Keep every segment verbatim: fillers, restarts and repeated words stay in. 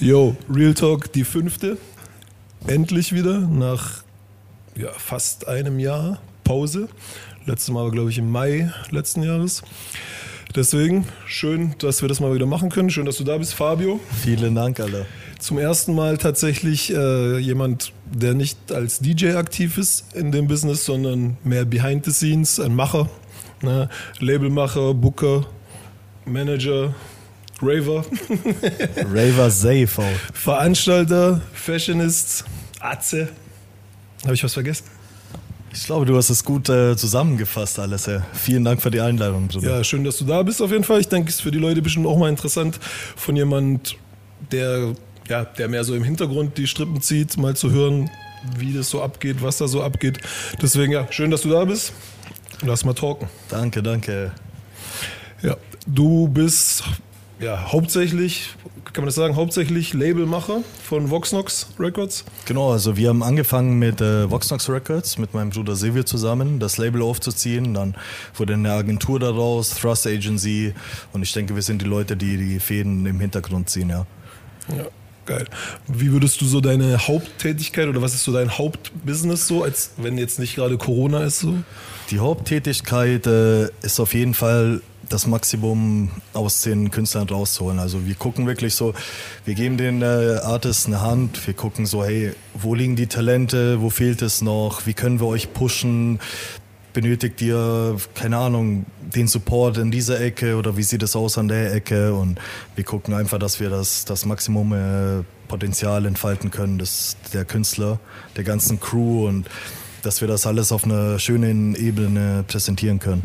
Yo, Real Talk, die fünfte. Endlich wieder nach ja, fast einem Jahr Pause. Letztes Mal war, glaube ich, im Mai letzten Jahres. Deswegen schön, dass wir das mal wieder machen können. Schön, dass du da bist, Fabio. Vielen Dank, alle. Zum ersten Mal tatsächlich äh, jemand, der nicht als D J aktiv ist in dem Business, sondern mehr behind the scenes, ein Macher, ne? Labelmacher, Booker, Manager, Raver. Raver safe auch. Veranstalter, Fashionist, Atze. Habe ich was vergessen? Ich glaube, du hast es gut äh, zusammengefasst alles. Ja. Vielen Dank für die Einladung, Bruder. Ja, schön, dass du da bist auf jeden Fall. Ich denke, es ist für die Leute bestimmt auch mal interessant, von jemand, der, ja, der mehr so im Hintergrund die Strippen zieht, mal zu hören, wie das so abgeht, was da so abgeht. Deswegen, ja, schön, dass du da bist. Lass mal talken. Danke, danke. Ja, du bist ja hauptsächlich, kann man das sagen, hauptsächlich Labelmacher von Voxnox Records. Genau, also wir haben angefangen mit äh, Voxnox Records, mit meinem Bruder Silvio zusammen, das Label aufzuziehen. Dann wurde eine Agentur daraus, Thrust Agency. Und ich denke, wir sind die Leute, die die Fäden im Hintergrund ziehen, ja. Ja, geil. Wie würdest du so deine Haupttätigkeit oder was ist so dein Hauptbusiness so, als wenn jetzt nicht gerade Corona ist so? Die Haupttätigkeit äh, ist auf jeden Fall das Maximum aus den Künstlern rauszuholen. Also wir gucken wirklich so, wir geben den äh, Artists eine Hand, wir gucken so, hey, wo liegen die Talente, wo fehlt es noch, wie können wir euch pushen, benötigt ihr, keine Ahnung, den Support in dieser Ecke oder wie sieht es aus an der Ecke, und wir gucken einfach, dass wir das, das Maximum äh, Potenzial entfalten können, des, der Künstler, der ganzen Crew, und dass wir das alles auf einer schönen Ebene präsentieren können.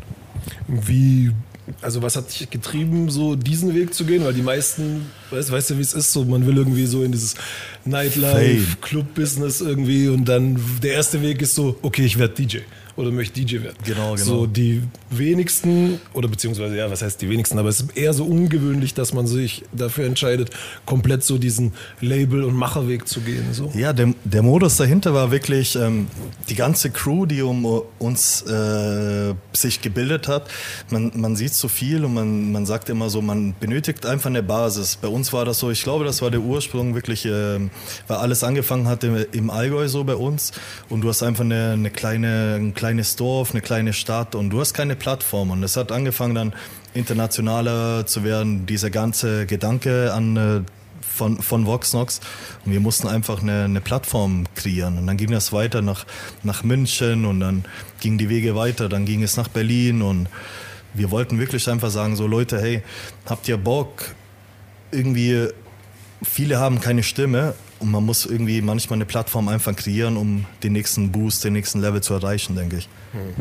Wie, also was hat dich getrieben, so diesen Weg zu gehen? Weil die meisten, weißt, weißt du, wie es ist, so man will irgendwie so in dieses Nightlife, Club-Business irgendwie, und dann der erste Weg ist so, okay, ich werde D J oder möchte D J werden. Genau, genau. So die wenigsten, oder beziehungsweise, ja, was heißt die wenigsten, aber es ist eher so ungewöhnlich, dass man sich dafür entscheidet, komplett so diesen Label- und Macherweg zu gehen. So. Ja, der, der Modus dahinter war wirklich ähm, die ganze Crew, die um uns äh, sich gebildet hat. Man, man sieht so viel und man, man sagt immer so, man benötigt einfach eine Basis. Bei uns war das so, ich glaube, das war der Ursprung wirklich, äh, weil alles angefangen hat im, im Allgäu so bei uns, und du hast einfach eine, eine kleine, ein kleines Dorf, eine kleine Stadt, und du hast keine Plattform, und es hat angefangen dann internationaler zu werden, dieser ganze Gedanke an äh, von, von Voxnox, und wir mussten einfach eine, eine Plattform kreieren, und dann ging das weiter nach, nach München, und dann gingen die Wege weiter, dann ging es nach Berlin, und wir wollten wirklich einfach sagen, so Leute, hey, habt ihr Bock, irgendwie, viele haben keine Stimme, und man muss irgendwie manchmal eine Plattform einfach kreieren, um den nächsten Boost, den nächsten Level zu erreichen, denke ich.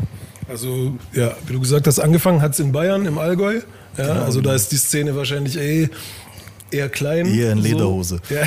Also, ja, wie du gesagt hast, angefangen hat es in Bayern, im Allgäu. Ja, Genau, also genau. da ist die Szene wahrscheinlich eh eher klein. Eher in Lederhose. So. Ja.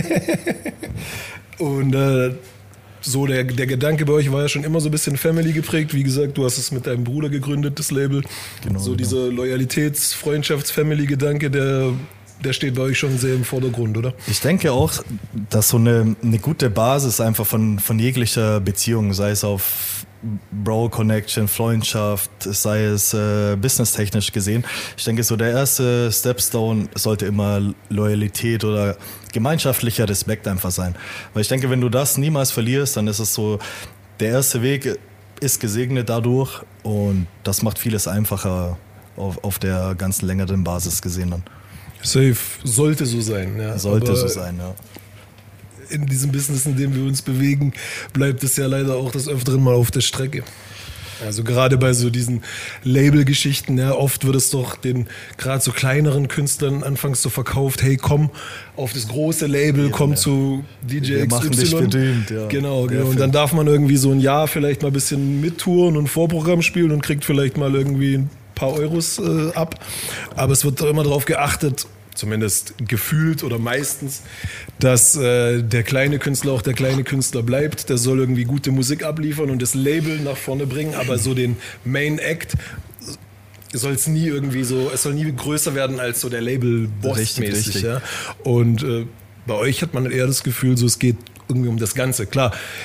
Und äh, so der, der Gedanke bei euch war ja schon immer so ein bisschen Family geprägt. Wie gesagt, du hast es mit deinem Bruder gegründet, das Label. Genau, so genau. dieser Loyalitäts-, Freundschafts-Family-Gedanke, der... Der steht bei euch schon sehr im Vordergrund, oder? Ich denke auch, dass so eine, eine gute Basis einfach von, von jeglicher Beziehung, sei es auf Bro-Connection, Freundschaft, sei es äh, businesstechnisch gesehen. Ich denke, so der erste Stepstone sollte immer Loyalität oder gemeinschaftlicher Respekt einfach sein. Weil ich denke, wenn du das niemals verlierst, dann ist es so, der erste Weg ist gesegnet dadurch, und das macht vieles einfacher auf, auf der ganzen längeren Basis gesehen dann. Safe, sollte so sein. Ja. Sollte Aber so sein, ja. in diesem Business, in dem wir uns bewegen, bleibt es ja leider auch des Öfteren mal auf der Strecke. Also gerade bei so diesen Label-Geschichten, ja, oft wird es doch den gerade so kleineren Künstlern anfangs so verkauft, hey, komm auf das große Label, Ja, komm ja. zu D J Wir X Y. machen dich berühmt, ja. Genau, Der genau. Und dann darf man irgendwie so ein Jahr vielleicht mal ein bisschen mittouren und Vorprogramm spielen und kriegt vielleicht mal irgendwie ein paar Euros äh, ab. Aber es wird doch immer darauf geachtet, zumindest gefühlt oder meistens, dass äh, der kleine Künstler auch der kleine Künstler bleibt. Der soll irgendwie gute Musik abliefern und das Label nach vorne bringen, aber so den Main Act soll es nie irgendwie so, es soll nie größer werden als so der Label-Boss Richtig, mäßig. richtig. Ja? Und äh, bei euch hat man eher das Gefühl, so es geht irgendwie um das Ganze. Klar,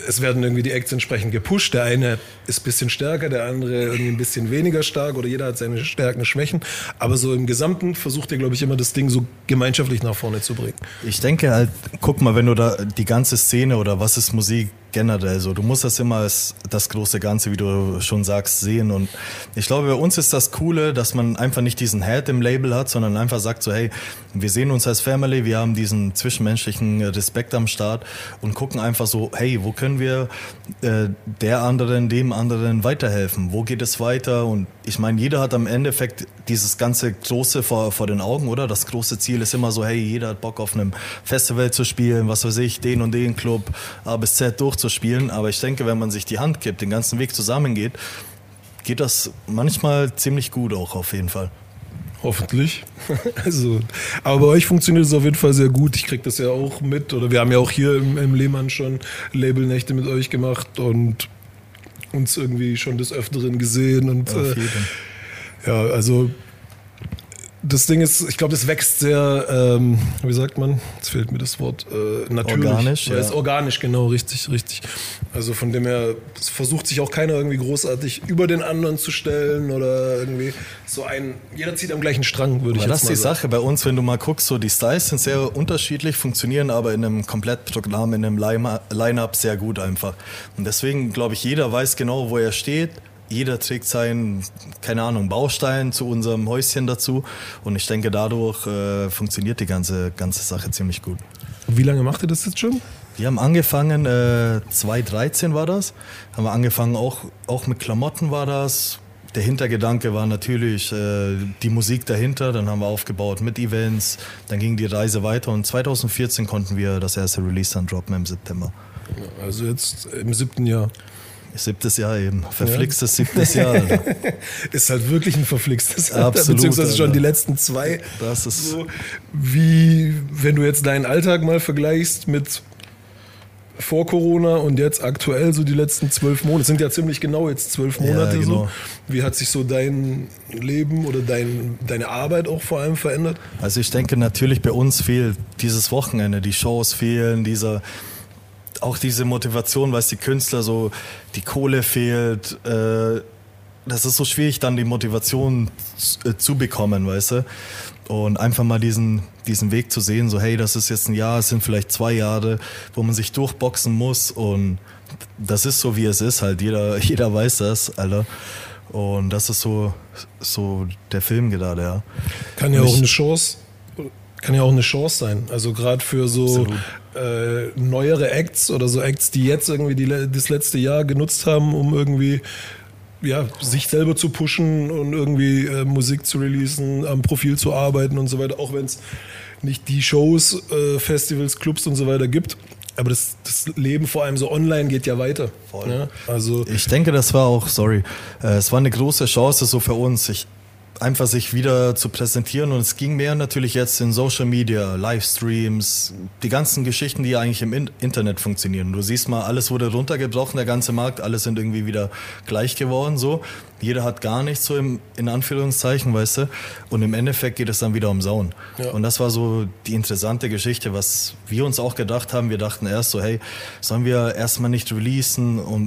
es werden irgendwie die Acts entsprechend gepusht. Der eine ist ein bisschen stärker, der andere irgendwie ein bisschen weniger stark oder jeder hat seine Stärken, Schwächen. Aber so im Gesamten versucht ihr, glaube ich, immer das Ding so gemeinschaftlich nach vorne zu bringen. Ich denke halt, guck mal, wenn du da die ganze Szene oder was ist Musik generell so, du musst das immer als das große Ganze, wie du schon sagst, sehen. Und ich glaube, bei uns ist das Coole, dass man einfach nicht diesen Hate im Label hat, sondern einfach sagt so, hey, wir sehen uns als Family, wir haben diesen zwischenmenschlichen Respekt am Start und gucken einfach so, hey, wo können wir äh, der anderen, dem anderen weiterhelfen? Wo geht es weiter? Und ich meine, jeder hat am Endeffekt dieses ganze Große vor, vor den Augen, oder? Das große Ziel ist immer so, hey, jeder hat Bock auf einem Festival zu spielen, was weiß ich, den und den Club A bis Z durchzuspielen. Aber ich denke, wenn man sich die Hand gibt, den ganzen Weg zusammengeht, geht das manchmal ziemlich gut auch auf jeden Fall. Hoffentlich. Also, aber bei euch funktioniert es auf jeden Fall sehr gut. Ich kriege das ja auch mit. Oder wir haben ja auch hier im, im Lehmann schon Labelnächte mit euch gemacht und uns irgendwie schon des Öfteren gesehen. Und Ja, äh, ja, also das Ding ist, ich glaube, das wächst sehr, ähm, wie sagt man, jetzt fehlt mir das Wort, äh, natürlich. Organisch, ja. ja. Ist organisch, genau, richtig, richtig. Also von dem her, es versucht sich auch keiner irgendwie großartig über den anderen zu stellen oder irgendwie so ein, jeder zieht am gleichen Strang, würde ich Aber jetzt das mal ist die sagen. Sache bei uns, wenn du mal guckst, so die Styles sind sehr unterschiedlich, funktionieren aber in einem Komplettprogramm, in einem Line- Line-Up sehr gut einfach. Und deswegen glaube ich, jeder weiß genau, wo er steht. Jeder trägt seinen, keine Ahnung, Baustein zu unserem Häuschen dazu. Und ich denke, dadurch äh, funktioniert die ganze, ganze Sache ziemlich gut. Wie lange macht ihr das jetzt schon? Wir haben angefangen, äh, zweitausenddreizehn war das. Haben wir angefangen, auch, auch mit Klamotten war das. Der Hintergedanke war natürlich äh, die Musik dahinter. Dann haben wir aufgebaut mit Events. Dann ging die Reise weiter. Und zweitausendvierzehn konnten wir das erste Release dann droppen im September. Also jetzt im siebten Jahr. Siebtes Jahr eben. Verflixtes ja. siebtes Jahr. Alter. Ist halt wirklich ein verflixtes Alter. Absolut, beziehungsweise schon Alter. die letzten zwei. Das ist so, wie, wenn du jetzt deinen Alltag mal vergleichst mit vor Corona und jetzt aktuell so die letzten zwölf Monate. Das sind ja ziemlich genau jetzt zwölf Monate Ja, genau. so. Wie hat sich so dein Leben oder dein, deine Arbeit auch vor allem verändert? Also ich denke natürlich, bei uns fehlt dieses Wochenende, die Shows fehlen, dieser, auch diese Motivation, weil die Künstler so, die Kohle fehlt, äh, das ist so schwierig dann die Motivation zu, äh, zu bekommen, weißt du? Und einfach mal diesen, diesen Weg zu sehen, so hey, das ist jetzt ein Jahr, es sind vielleicht zwei Jahre, wo man sich durchboxen muss und das ist so, wie es ist halt, jeder, jeder weiß das, Alter. Und das ist so, so der Film gerade, ja. Kann ja Und auch ich- eine Chance, kann ja auch eine Chance sein. Also gerade für so äh, neuere Acts oder so Acts, die jetzt irgendwie die, le- das letzte Jahr genutzt haben, um irgendwie ja, sich selber zu pushen und irgendwie äh, Musik zu releasen, am Profil zu arbeiten und so weiter, auch wenn es nicht die Shows, äh, Festivals, Clubs und so weiter gibt. Aber das, das Leben vor allem so online geht ja weiter. Voll. Ja? Also Ich denke, das war auch, sorry, äh, es war eine große Chance so für uns, sich einfach sich wieder zu präsentieren und es ging mehr natürlich jetzt in Social Media, Livestreams, die ganzen Geschichten, die eigentlich im In- Internet funktionieren. Du siehst mal, alles wurde runtergebrochen, der ganze Markt, alle sind irgendwie wieder gleich geworden, so. Jeder hat gar nichts so im, in Anführungszeichen, weißt du, und im Endeffekt geht es dann wieder um Sound. Ja. Und das war so die interessante Geschichte, was wir uns auch gedacht haben. Wir dachten erst so, hey, sollen wir erstmal nicht releasen und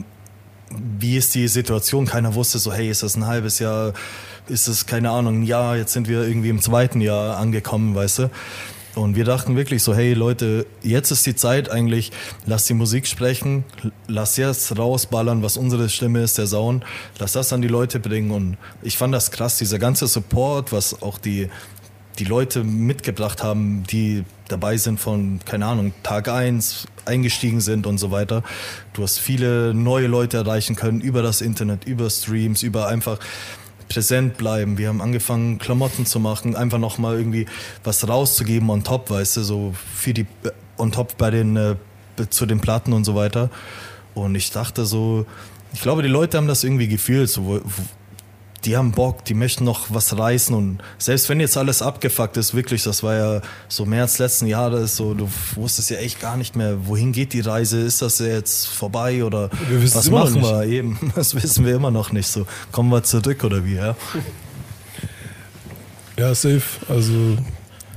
wie ist die Situation? Keiner wusste so, hey, ist das ein halbes Jahr, ist es, keine Ahnung, ein Jahr, jetzt sind wir irgendwie im zweiten Jahr angekommen, weißt du? Und wir dachten wirklich so, hey Leute, jetzt ist die Zeit eigentlich, lass die Musik sprechen, lass jetzt rausballern, was unsere Stimme ist, der Sound, lass das an die Leute bringen. Und ich fand das krass, dieser ganze Support, was auch die, die Leute mitgebracht haben, die dabei sind von, keine Ahnung, Tag eins eingestiegen sind und so weiter. Du hast viele neue Leute erreichen können über das Internet, über Streams, über einfach präsent bleiben. Wir haben angefangen, Klamotten zu machen, einfach nochmal irgendwie was rauszugeben on top, weißt du, so für die, on top bei den, äh, zu den Platten und so weiter. Und ich dachte so, ich glaube, die Leute haben das irgendwie gefühlt, so, wo, wo, die haben Bock, die möchten noch was reißen und selbst wenn jetzt alles abgefuckt ist, wirklich, das war ja so März letzten Jahres, so, du wusstest ja echt gar nicht mehr, wohin geht die Reise, ist das jetzt vorbei oder Wir wissen es was immer noch machen nicht. wir eben, das wissen wir immer noch nicht, so, kommen wir zurück oder wie, ja? ja, safe. Also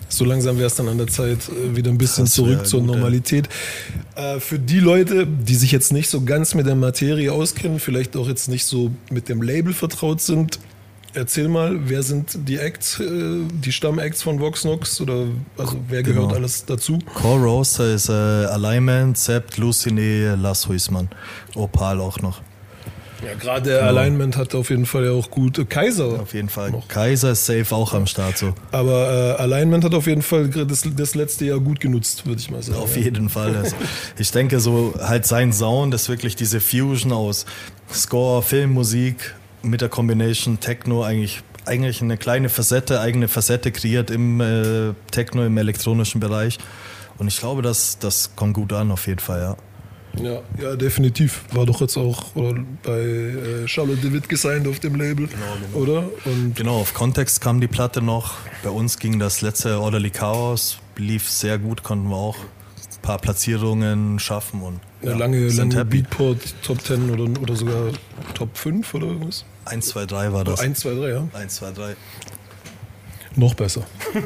So langsam wäre es dann an der Zeit, wieder ein bisschen Das zurück wär zur gut, Normalität. Äh, für die Leute, die sich jetzt nicht so ganz mit der Materie auskennen, vielleicht auch jetzt nicht so mit dem Label vertraut sind, erzähl mal, wer sind die Acts, äh, die Stammacts von Vox-Nox oder also wer gehört Genau. alles dazu? Core Roaster ist äh, Alignment, Sept, Lucine, Las Huisman, Opal auch noch. Ja, gerade der genau. Alignment hat auf jeden Fall ja auch gut. Äh, Kaiser. Auf jeden Fall. Noch. Kaiser ist safe auch am Start so. Aber äh, Alignment hat auf jeden Fall das, das letzte Jahr gut genutzt, würde ich mal sagen. Auf jeden Fall. Also, ich denke so halt sein Sound ist wirklich diese Fusion aus Score, Filmmusik mit der Combination Techno eigentlich eigentlich eine kleine Facette, eigene Facette kreiert im äh, Techno, im elektronischen Bereich. Und ich glaube, das, das kommt gut an auf jeden Fall, ja. Ja, ja, definitiv. War doch jetzt auch oder, bei äh, Charlotte David gesigned auf dem Label, genau, genau. oder? Und genau, auf Kontext kam die Platte noch. Bei uns ging das letzte Orderly Chaos, lief sehr gut, konnten wir auch ein paar Platzierungen schaffen. Und eine ja, lange, lange Beatport Top zehn oder, oder sogar Top fünf oder irgendwas? eins, zwei, drei war das. Oh, eins, zwei, drei, ja? eins, zwei, drei. Noch besser.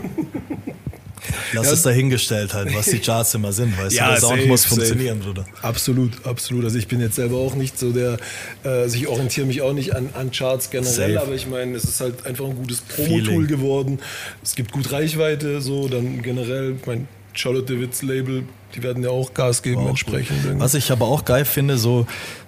Lass ja. es dahingestellt halt, was die Charts immer sind, weißt ja, du, der Sound safe, muss funktionieren, safe. Bruder. Absolut, absolut. Also ich bin jetzt selber auch nicht so der, äh, also ich orientiere mich auch nicht an, an Charts generell, safe. Aber ich meine, es ist halt einfach ein gutes Promo-Tool geworden. Es gibt gut Reichweite, so, dann generell, ich meine, Charlotte Davids Label, die werden ja auch Gas geben, wow, entsprechend. Cool. Was ich aber auch geil finde, so,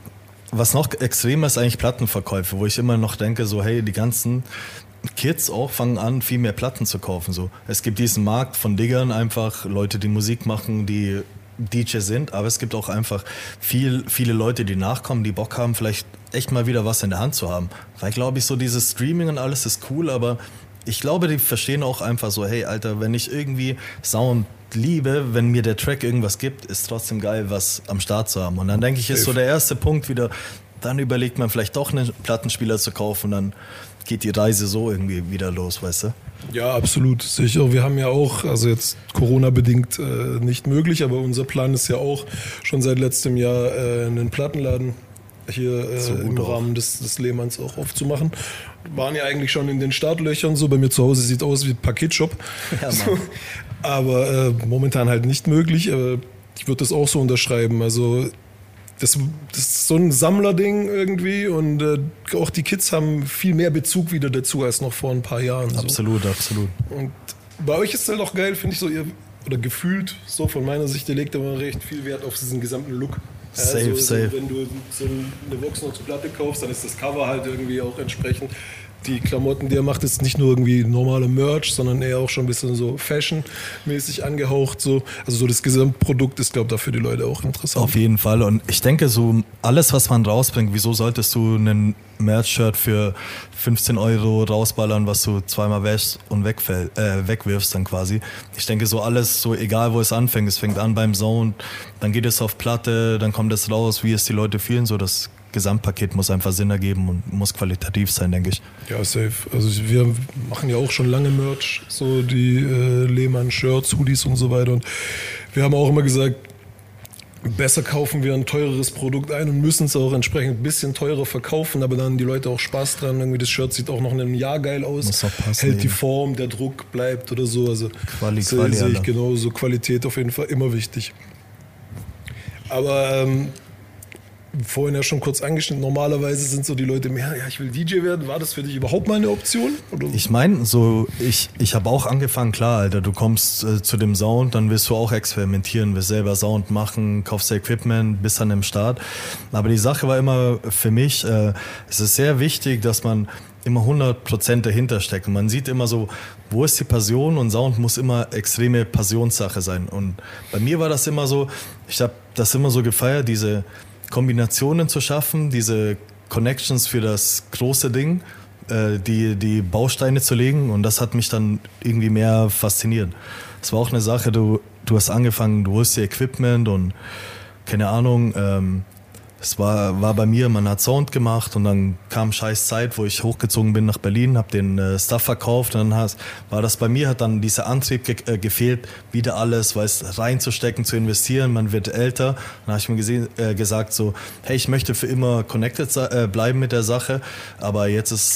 was noch extremer ist eigentlich Plattenverkäufe, wo ich immer noch denke, so, hey, die ganzen Kids auch fangen an, viel mehr Platten zu kaufen. So. Es gibt diesen Markt von Diggern, einfach Leute, die Musik machen, die D J sind, aber es gibt auch einfach viel, viele Leute, die nachkommen, die Bock haben, vielleicht echt mal wieder was in der Hand zu haben. Weil, glaube ich, so dieses Streaming und alles ist cool, aber ich glaube, die verstehen auch einfach so, hey, Alter, wenn ich irgendwie Sound liebe, wenn mir der Track irgendwas gibt, ist trotzdem geil, was am Start zu haben. Und dann denke ich, ist so der erste Punkt wieder, dann überlegt man vielleicht doch einen Plattenspieler zu kaufen und dann geht die Reise so irgendwie wieder los, weißt du? Ja, absolut. Sicher. Wir haben ja auch, also jetzt Corona-bedingt äh, nicht möglich, aber unser Plan ist ja auch schon seit letztem Jahr äh, einen Plattenladen hier äh, so im auch. Rahmen des, des Lehmanns auch aufzumachen. Waren ja eigentlich schon in den Startlöchern so. Bei mir zu Hause sieht aus wie ein Paketshop. Ja, so. Aber äh, momentan halt nicht möglich. Aber ich würde das auch so unterschreiben. Also Das, das ist so ein Sammlerding irgendwie und äh, auch die Kids haben viel mehr Bezug wieder dazu als noch vor ein paar Jahren. So. Absolut, absolut. Und bei euch ist es halt auch geil, finde ich so, ihr, oder gefühlt so von meiner Sicht, ihr legt immer recht viel Wert auf diesen gesamten Look. Ja, safe, so, safe. So, wenn du so eine Vox-Nox-Platte kaufst, dann ist das Cover halt irgendwie auch entsprechend. Die Klamotten, die er macht, ist nicht nur irgendwie normale Merch, sondern eher auch schon ein bisschen so Fashion-mäßig angehaucht. So. Also so das Gesamtprodukt ist, glaube ich, dafür die Leute auch interessant. Auf jeden Fall. Und ich denke, so alles, was man rausbringt, wieso solltest du einen Merch-Shirt für fünfzehn Euro rausballern, was du zweimal wäschst und wegfäll, äh, wegwirfst dann quasi. Ich denke, so alles, so egal wo es anfängt, es fängt an beim Sound, dann geht es auf Platte, dann kommt es raus, wie es die Leute fühlen, so das Gesamtpaket muss einfach Sinn ergeben und muss qualitativ sein, denke ich. Ja, safe. Also wir machen ja auch schon lange Merch, so die äh, Lehmann-Shirts, Hoodies und so weiter. Und wir haben auch immer gesagt, besser kaufen wir ein teureres Produkt ein und müssen es auch entsprechend ein bisschen teurer verkaufen, aber dann haben die Leute auch Spaß dran. Irgendwie das Shirt sieht auch noch in einem Jahr geil aus, muss auch passen, hält die Form, der Druck bleibt oder so. Also Quali, sehe Quali, seh ich genauso. Qualität auf jeden Fall immer wichtig. Aber ähm, vorhin ja schon kurz angeschnitten, normalerweise sind so die Leute mehr, ja, ich will D J werden. War das für dich überhaupt mal eine Option? Oder? Ich meine, so, ich, ich habe auch angefangen, klar, Alter, du kommst äh, zu dem Sound, dann willst du auch experimentieren, willst selber Sound machen, kaufst Equipment, bist dann im Start. Aber die Sache war immer für mich, äh, es ist sehr wichtig, dass man immer hundert Prozent dahinter steckt. Man sieht immer so, wo ist die Passion, und Sound muss immer extreme Passionssache sein. Und bei mir war das immer so, ich habe das immer so gefeiert, diese Kombinationen zu schaffen, diese Connections für das große Ding, äh, die, die Bausteine zu legen, und das hat mich dann irgendwie mehr fasziniert. Es war auch eine Sache, du, du hast angefangen, du holst dir Equipment und keine Ahnung, ähm, es war, war bei mir, man hat Sound gemacht und dann kam scheiß Zeit, wo ich hochgezogen bin nach Berlin, habe den äh, Stuff verkauft, und dann hast, war das bei mir, hat dann dieser Antrieb ge- äh, gefehlt, wieder alles, weißt, reinzustecken, zu investieren, man wird älter. Dann habe ich mir gesehen, äh, gesagt so, hey, ich möchte für immer connected äh, bleiben mit der Sache, aber jetzt ist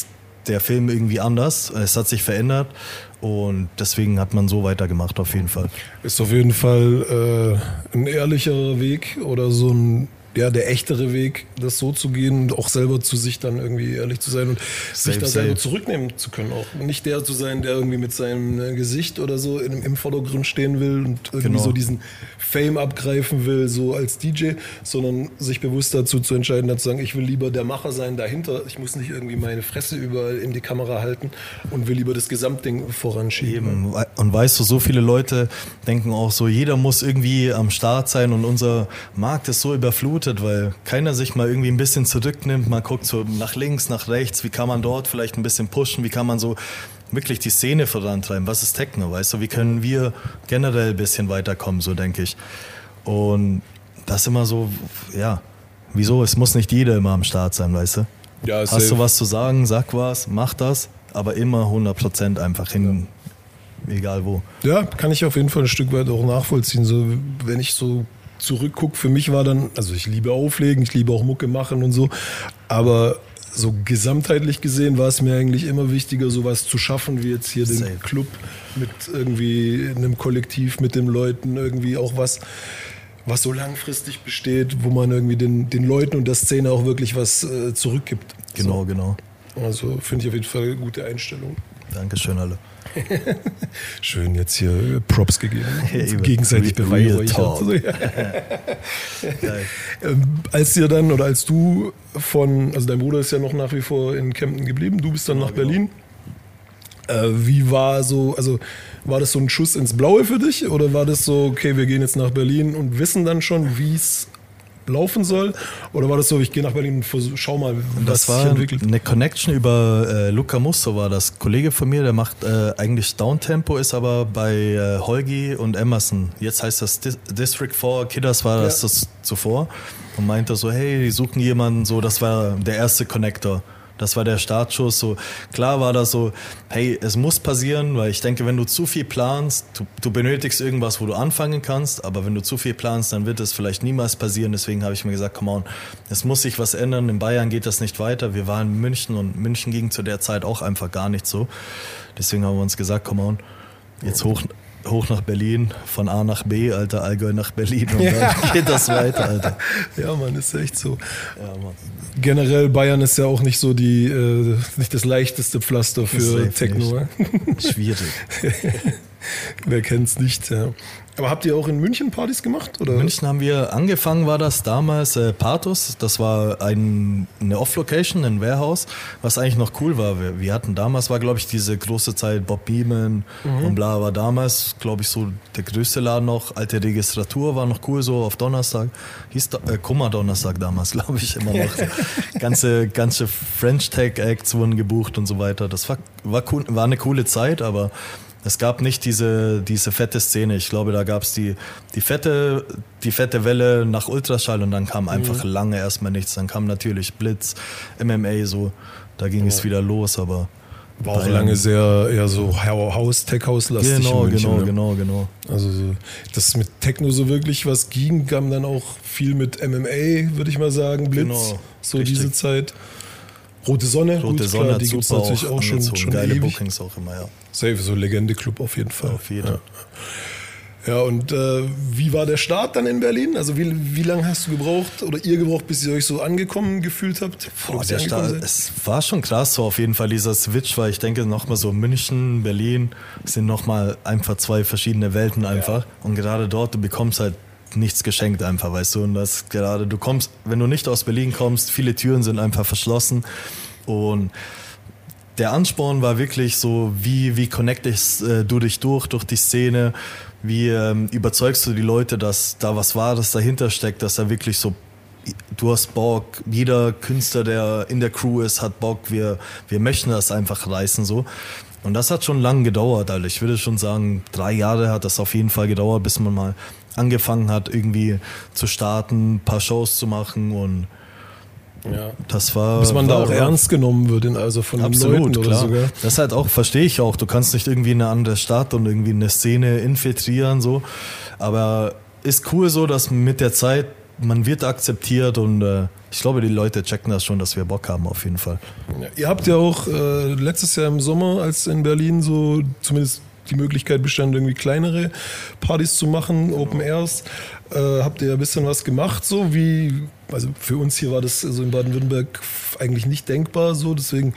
der Film irgendwie anders. Es hat sich verändert und deswegen hat man so weitergemacht auf jeden Fall. Ist auf jeden Fall äh, ein ehrlicherer Weg oder so ein, ja, der echtere Weg, das so zu gehen und auch selber zu sich dann irgendwie ehrlich zu sein und Safe, sich da selber safe. zurücknehmen zu können auch. Nicht der zu sein, der irgendwie mit seinem äh, Gesicht oder so in, im Vordergrund stehen will und irgendwie Genau. so diesen Fame abgreifen will, so als D J, sondern sich bewusst dazu zu entscheiden, dann zu sagen, ich will lieber der Macher sein dahinter, ich muss nicht irgendwie meine Fresse überall in die Kamera halten und will lieber das Gesamtding voranschieben. Eben. Und weißt du, so viele Leute denken auch so, jeder muss irgendwie am Start sein und unser Markt ist so überflutet, weil keiner sich mal irgendwie ein bisschen zurücknimmt, man guckt so nach links, nach rechts, wie kann man dort vielleicht ein bisschen pushen, wie kann man so wirklich die Szene vorantreiben, was ist Techno, weißt du, wie können wir generell ein bisschen weiterkommen, so denke ich. Und das immer so, ja, wieso, es muss nicht jeder immer am Start sein, weißt du. Ja, Hast safe. du was zu sagen, sag was, mach das, aber immer hundert Prozent einfach hin, egal wo. Ja, kann ich auf jeden Fall ein Stück weit auch nachvollziehen. So, wenn ich so zurückgucke, für mich war dann, also ich liebe Auflegen, ich liebe auch Mucke machen und so, aber so gesamtheitlich gesehen war es mir eigentlich immer wichtiger, sowas zu schaffen, wie jetzt hier den Safe. Club mit irgendwie einem Kollektiv, mit den Leuten, irgendwie auch was, was so langfristig besteht, wo man irgendwie den, den Leuten und der Szene auch wirklich was äh, zurückgibt. Genau, genau. So. Also finde ich auf jeden Fall eine gute Einstellung. Dankeschön alle. Schön jetzt hier Props gegeben. Hey, gegenseitig Real beweihräuchert. Talk. So, ja. Geil. Ähm, als ihr dann oder als du von, also dein Bruder ist ja noch nach wie vor in Kempten geblieben, du bist dann nach genau. Berlin. Äh, wie war so, also war das so ein Schuss ins Blaue für dich oder war das so, okay, wir gehen jetzt nach Berlin und wissen dann schon, wie es laufen soll? Oder war das so, ich gehe nach Berlin und versuch, schau mal, was Das sich war entwickelt? eine Connection über äh, Luca Musso, war das Kollege von mir, der macht äh, eigentlich Downtempo, ist aber bei äh, Holgi und Emerson. Jetzt heißt das Dis- District vier, Kidders war das, Ja. das zuvor und meinte so, hey, die suchen jemanden, so, das war der erste Connector. Das war der Startschuss. So, klar war das so, hey, es muss passieren, weil ich denke, wenn du zu viel planst, du, du benötigst irgendwas, wo du anfangen kannst, aber wenn du zu viel planst, dann wird es vielleicht niemals passieren. Deswegen habe ich mir gesagt, come on, es muss sich was ändern. In Bayern geht das nicht weiter. Wir waren in München und München ging zu der Zeit auch einfach gar nicht so. Deswegen haben wir uns gesagt, come on, jetzt hoch, hoch nach Berlin, von A nach B, Alter, Allgäu nach Berlin und dann geht das weiter, Alter. Ja, Mann, ist echt so. Ja, Mann. Generell Bayern ist ja auch nicht so die, äh, nicht das leichteste Pflaster für Safe Techno. nicht. Schwierig. Wer kennt's nicht, ja. Aber habt ihr auch in München Partys gemacht? Oder? In München haben wir angefangen, war das damals äh, Pathos. Das war ein, eine Off-Location, ein Warehouse, was eigentlich noch cool war. Wir, wir hatten damals, war glaube ich diese große Zeit Bob Beeman mhm. und bla, war damals, glaube ich, so der größte Laden noch. Alte Registratur war noch cool, so auf Donnerstag. Hieß äh, Kummer Donnerstag damals, glaube ich, immer noch. ganze, ganze French Tech Acts wurden gebucht und so weiter. Das war, war, cool, war eine coole Zeit, aber es gab nicht diese, diese fette Szene. Ich glaube, da gab es die, die, fette, die fette Welle nach Ultraschall und dann kam einfach mhm. lange erstmal nichts. Dann kam natürlich Blitz, M M A so, da ging ja. es wieder los, aber... War auch lange sehr eher so House, Tech-House-lastig. Genau, in München, genau, ne? genau, genau. Also so, dass mit Techno so wirklich was ging, kam dann auch viel mit M M A, würde ich mal sagen, Blitz, Genau, so richtig. diese Zeit. Rote Sonne, Rote gut, Sonne klar, hat die gibt es super natürlich auch, schon, angezogen. schon Geile ewig. Bookings auch immer, ja. Safe, so Legende-Club auf jeden Fall. Auf jeden Fall. Ja, ja und äh, wie war der Start dann in Berlin? Also wie, wie lange hast du gebraucht oder ihr gebraucht, bis ihr euch so angekommen gefühlt habt? Boah, der Start, es war schon krass so auf jeden Fall dieser Switch, weil ich denke nochmal so München, Berlin sind nochmal einfach zwei verschiedene Welten einfach. Ja. Und gerade dort, du bekommst halt nichts geschenkt einfach, weißt du. Und das gerade, du kommst, wenn du nicht aus Berlin kommst, viele Türen sind einfach verschlossen. Und der Ansporn war wirklich so, wie, wie connectest äh, du dich durch, durch die Szene, wie ähm, überzeugst du die Leute, dass da was Wahres dahinter steckt, dass da wirklich so, du hast Bock, jeder Künstler, der in der Crew ist, hat Bock, wir, wir möchten das einfach reißen so. Und das hat schon lange gedauert, Alter. Ich würde schon sagen, drei Jahre hat das auf jeden Fall gedauert, bis man mal angefangen hat, irgendwie zu starten, ein paar Shows zu machen und ja. das war... Bis man war da auch ernst genommen wird, in, also von Absolut, den Leuten oder klar. sogar. Das halt auch, verstehe ich auch. Du kannst nicht irgendwie in eine andere Stadt und irgendwie eine Szene infiltrieren, so. Aber ist cool so, dass mit der Zeit man wird akzeptiert und äh, ich glaube, die Leute checken das schon, dass wir Bock haben auf jeden Fall. Ja, ihr habt ja auch äh, letztes Jahr im Sommer, als in Berlin so zumindest die Möglichkeit bestand, irgendwie kleinere Partys zu machen, Open Airs, äh, habt ihr ein bisschen was gemacht, so wie, also für uns hier war das so in Baden-Württemberg eigentlich nicht denkbar, so deswegen,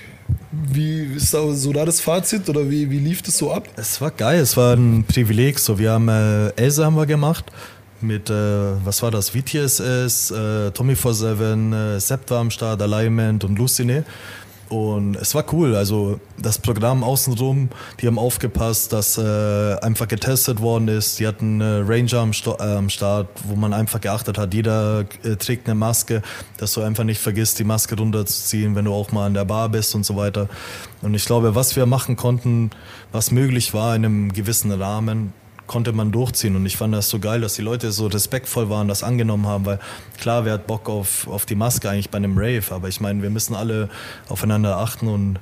wie ist da so da das Fazit oder wie, wie lief das so ab? Es war geil, es war ein Privileg, so wir haben äh, Elsa haben wir gemacht, mit, äh, was war das, V T S S, äh, Tommy four seven, äh, Sepp war am Start, Alignment und Lucine. Und es war cool, also das Programm außenrum, die haben aufgepasst, dass äh, einfach getestet worden ist. Die hatten äh, Ranger am, Sto- äh, am Start, wo man einfach geachtet hat, jeder äh, trägt eine Maske, dass du einfach nicht vergisst, die Maske runterzuziehen, wenn du auch mal an der Bar bist und so weiter. Und ich glaube, was wir machen konnten, was möglich war in einem gewissen Rahmen, konnte man durchziehen und ich fand das so geil, dass die Leute so respektvoll waren, das angenommen haben, weil klar, wer hat Bock auf, auf die Maske eigentlich bei einem Rave, aber ich meine, wir müssen alle aufeinander achten und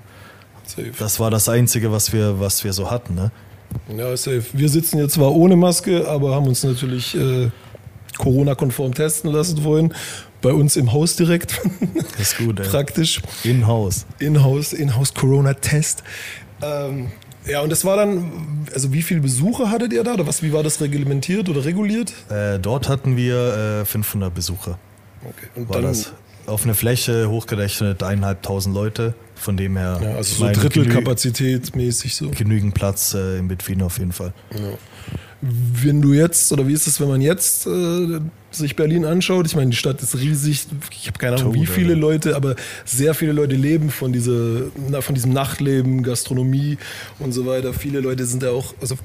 safe. Das war das Einzige, was wir, was wir so hatten. Ne? Ja, safe. Wir sitzen jetzt zwar ohne Maske, aber haben uns natürlich äh, Corona-konform testen lassen vorhin, bei uns im Haus direkt. Das ist gut, ey. Praktisch. In-Haus. In-Haus, In-Haus Corona-Test. Ähm, Ja, und das war dann, also wie viele Besucher hattet ihr da oder was, wie war das reglementiert oder reguliert? Äh, dort hatten wir äh, fünfhundert Besucher. Okay. Und war dann das auf eine Fläche hochgerechnet eineinhalbtausend Leute, von dem her. Ja, also ich so meine, Drittelkapazität mäßig so. Genügend Platz äh, in Between auf jeden Fall. Ja. Wenn du jetzt, oder wie ist es, wenn man jetzt äh, sich Berlin anschaut? Ich meine, die Stadt ist riesig, ich habe keine Ahnung, Tode, wie viele ja. Leute, aber sehr viele Leute leben von, dieser, na, von diesem Nachtleben, Gastronomie und so weiter. Viele Leute sind ja auch, also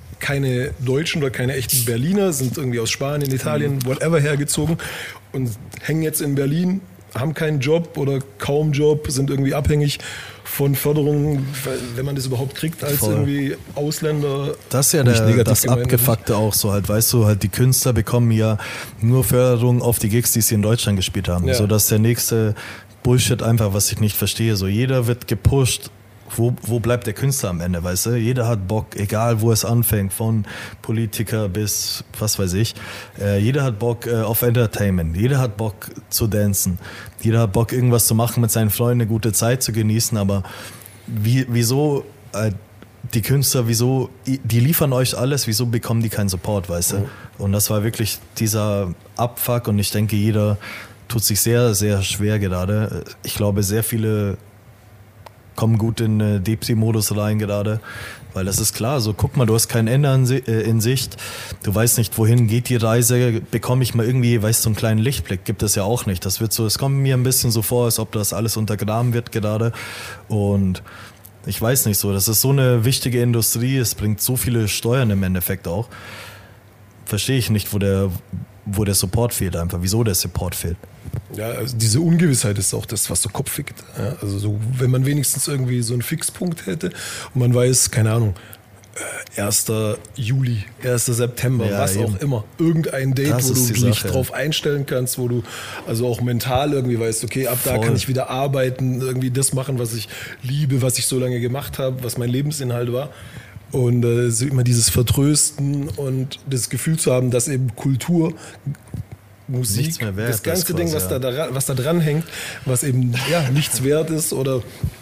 keine Deutschen oder keine echten Berliner, sind irgendwie aus Spanien, Italien, whatever hergezogen und hängen jetzt in Berlin, haben keinen Job oder kaum Job, sind irgendwie abhängig von Förderungen, wenn man das überhaupt kriegt als Voll. irgendwie Ausländer. Das ist ja Nicht der, negativ das gemeint, Abgefuckte auch so halt, weißt du, halt die Künstler bekommen ja nur Förderung auf die Gigs, die sie in Deutschland gespielt haben. Ja. So dass der nächste Bullshit einfach, was ich nicht verstehe, so jeder wird gepusht. Wo, wo bleibt der Künstler am Ende, weißt du? Jeder hat Bock, egal wo es anfängt, von Politiker bis was weiß ich. Äh, jeder hat Bock äh, auf Entertainment, jeder hat Bock zu dancen, jeder hat Bock irgendwas zu machen mit seinen Freunden, eine gute Zeit zu genießen, aber wie, wieso äh, die Künstler, wieso, die liefern euch alles, wieso bekommen die keinen Support, weißt du? Und das war wirklich dieser Abfuck und ich denke, jeder tut sich sehr, sehr schwer gerade. Ich glaube, sehr viele kommen gut in äh, Depri-Modus rein gerade, weil das ist klar, so guck mal, du hast kein Ende in, äh, in Sicht, du weißt nicht, wohin geht die Reise, bekomme ich mal irgendwie, weißt du, so einen kleinen Lichtblick, gibt es ja auch nicht, das wird so, es kommt mir ein bisschen so vor, als ob das alles untergraben wird gerade und ich weiß nicht so, das ist so eine wichtige Industrie, es bringt so viele Steuern im Endeffekt auch, verstehe ich nicht, wo der, wo der Support fehlt einfach, wieso der Support fehlt. Ja, also diese Ungewissheit ist auch das, was so Kopf fickt. Ja, also so, wenn man wenigstens irgendwie so einen Fixpunkt hätte und man weiß, keine Ahnung, erster Juli, erster September, ja, was eben. auch immer. Irgendein Date, Das wo ist du die dich Sache. drauf einstellen kannst, wo du also auch mental irgendwie weißt, okay, ab da Voll. kann ich wieder arbeiten, irgendwie das machen, was ich liebe, was ich so lange gemacht habe, was mein Lebensinhalt war. Und äh, so immer dieses Vertrösten und das Gefühl zu haben, dass eben Kultur, Musik, Nichts mehr wert das ganze ist Ding, quasi, was, ja. da, dran- was da dran hängt, was eben ja, nichts wert ist oder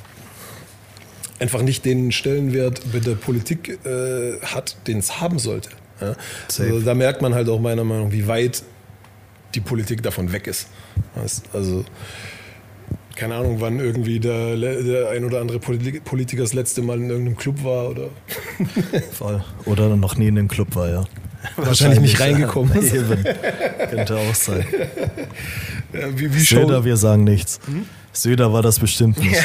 einfach nicht den Stellenwert mit der Politik äh, hat, den es haben sollte. Ja? Safe. Also, da merkt man halt auch meiner Meinung nach, wie weit die Politik davon weg ist. Weißt? Also keine Ahnung, wann irgendwie der, der ein oder andere Polit- Politiker das letzte Mal in irgendeinem Club war oder Voll. Oder noch nie in einem Club war, ja. wahrscheinlich nicht reingekommen ist. Eben. Könnte auch sein. Ja, wie, wie Söder, schau- wir sagen nichts. Hm? Söder war das bestimmt nicht.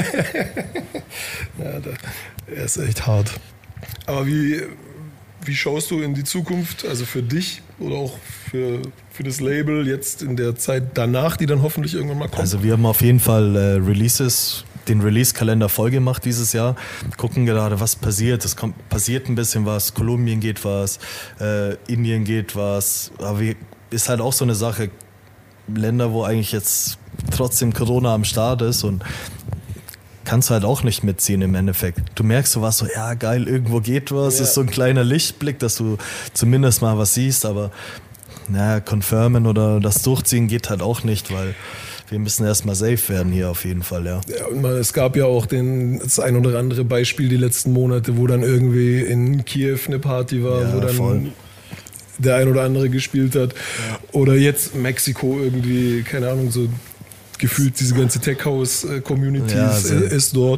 Ja, da, er ist echt hart. Aber wie, wie schaust du in die Zukunft, also für dich oder auch für, für das Label jetzt in der Zeit danach, die dann hoffentlich irgendwann mal kommt? Also wir haben auf jeden Fall äh, Releases, den Release-Kalender voll gemacht dieses Jahr. Gucken gerade, was passiert. Es kommt, passiert ein bisschen was. Kolumbien geht was, äh, Indien geht was. Aber wir, ist halt auch so eine Sache, Länder, wo eigentlich jetzt trotzdem Corona am Start ist und kannst halt auch nicht mitziehen im Endeffekt. Du merkst so was, so ja geil, irgendwo geht was, Ja. ist so ein kleiner Lichtblick, dass du zumindest mal was siehst, aber naja, confirmen oder das durchziehen geht halt auch nicht, weil wir müssen erstmal safe werden hier auf jeden Fall, ja. Ja, und man, es gab ja auch den, das ein oder andere Beispiel die letzten Monate, wo dann irgendwie in Kiew eine Party war, Ja, wo dann voll. der ein oder andere gespielt hat. Ja. Oder jetzt Mexiko irgendwie, keine Ahnung, so gefühlt diese ganze Tech-House-Community Ja, ist, also- ist dort.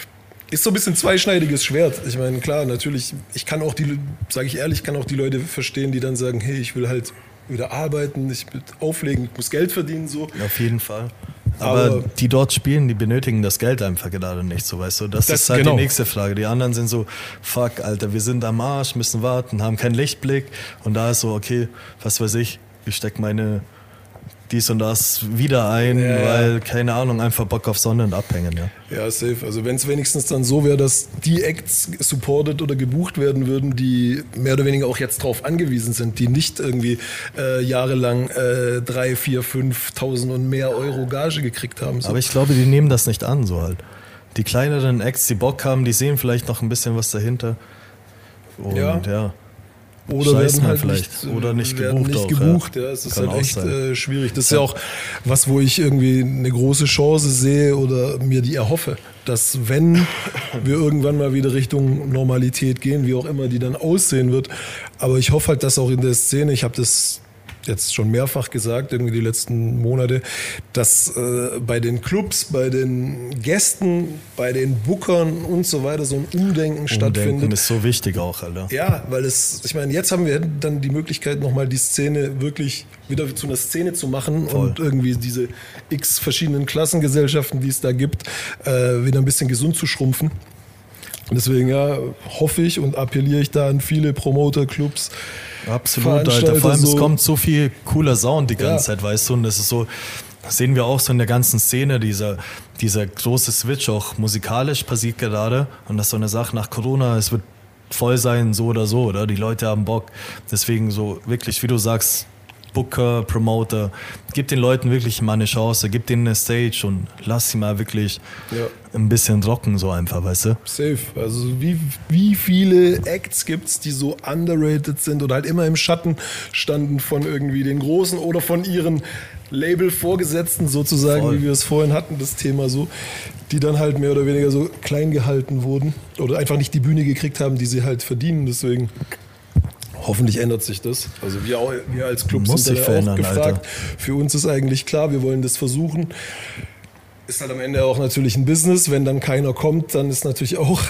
Ist so ein bisschen zweischneidiges Schwert. Ich meine, klar, natürlich, ich kann auch die, sage ich ehrlich, kann auch die Leute verstehen, die dann sagen, hey, ich will halt wieder arbeiten, ich will auflegen, ich muss Geld verdienen, so. Auf jeden Fall. Aber, Aber- die dort spielen, die benötigen das Geld einfach gerade nicht, so weißt du. Das, Das- ist halt genau. die nächste Frage. Die anderen sind so, fuck, Alter, wir sind am Arsch, müssen warten, haben keinen Lichtblick. Und da ist so, okay, was weiß ich, ich steck meine dies und das wieder ein, Ja, ja. weil, keine Ahnung, einfach Bock auf Sonne und abhängen, ja. Ja, safe. Also wenn es wenigstens dann so wäre, dass die Acts supported oder gebucht werden würden, die mehr oder weniger auch jetzt drauf angewiesen sind, die nicht irgendwie äh, jahrelang äh, drei, vier, fünftausend und mehr Euro Gage gekriegt haben. So. Aber ich glaube, die nehmen das nicht an, so halt. Die kleineren Acts, die Bock haben, die sehen vielleicht noch ein bisschen was dahinter. Und Ja. ja. Oder Scheißen werden halt vielleicht. nicht, Oder nicht werden gebucht nicht auch, gebucht. ja. Ja, es ist Kann halt auch echt sein. äh, schwierig. Das ist ja auch was, wo ich irgendwie eine große Chance sehe oder mir die erhoffe, dass wenn wir irgendwann mal wieder Richtung Normalität gehen, wie auch immer die dann aussehen wird, aber ich hoffe halt, dass auch in der Szene, ich habe das jetzt schon mehrfach gesagt, irgendwie die letzten Monate, dass äh, bei den Clubs, bei den Gästen, bei den Bookern und so weiter so ein Umdenken, stattfindet. Umdenken ist so wichtig auch, Alter. Ja, weil es, ich meine, jetzt haben wir dann die Möglichkeit, nochmal die Szene wirklich wieder zu einer Szene zu machen Voll. und irgendwie diese x verschiedenen Klassengesellschaften, die es da gibt, äh, wieder ein bisschen gesund zu schrumpfen. Und deswegen, ja, hoffe ich und appelliere ich da an viele Promoter, Clubs, Absolut, Alter. Veranstalter Vor allem, so- es kommt so viel cooler Sound die ganze Ja. Zeit, weißt du, und das ist so, das sehen wir auch so in der ganzen Szene, dieser, dieser große Switch auch musikalisch passiert gerade und das ist so eine Sache nach Corona, es wird voll sein, so oder so, oder? Die Leute haben Bock. Deswegen so wirklich, wie du sagst, Booker, Promoter, gib den Leuten wirklich mal eine Chance, gib denen eine Stage und lass sie mal wirklich Ja. ein bisschen rocken, so einfach, weißt du? safe. Also wie, wie viele Acts gibt es, die so underrated sind oder halt immer im Schatten standen von irgendwie den Großen oder von ihren Label-Vorgesetzten sozusagen, Voll. wie wir es vorhin hatten, das Thema so, die dann halt mehr oder weniger so klein gehalten wurden oder einfach nicht die Bühne gekriegt haben, die sie halt verdienen. Deswegen hoffentlich ändert sich das. Also wir, auch, wir als Club Muss sind sich da ja auch verändern, gefragt. Alter. Für uns ist eigentlich klar, wir wollen das versuchen. Ist halt am Ende auch natürlich ein Business. Wenn dann keiner kommt, dann ist natürlich auch,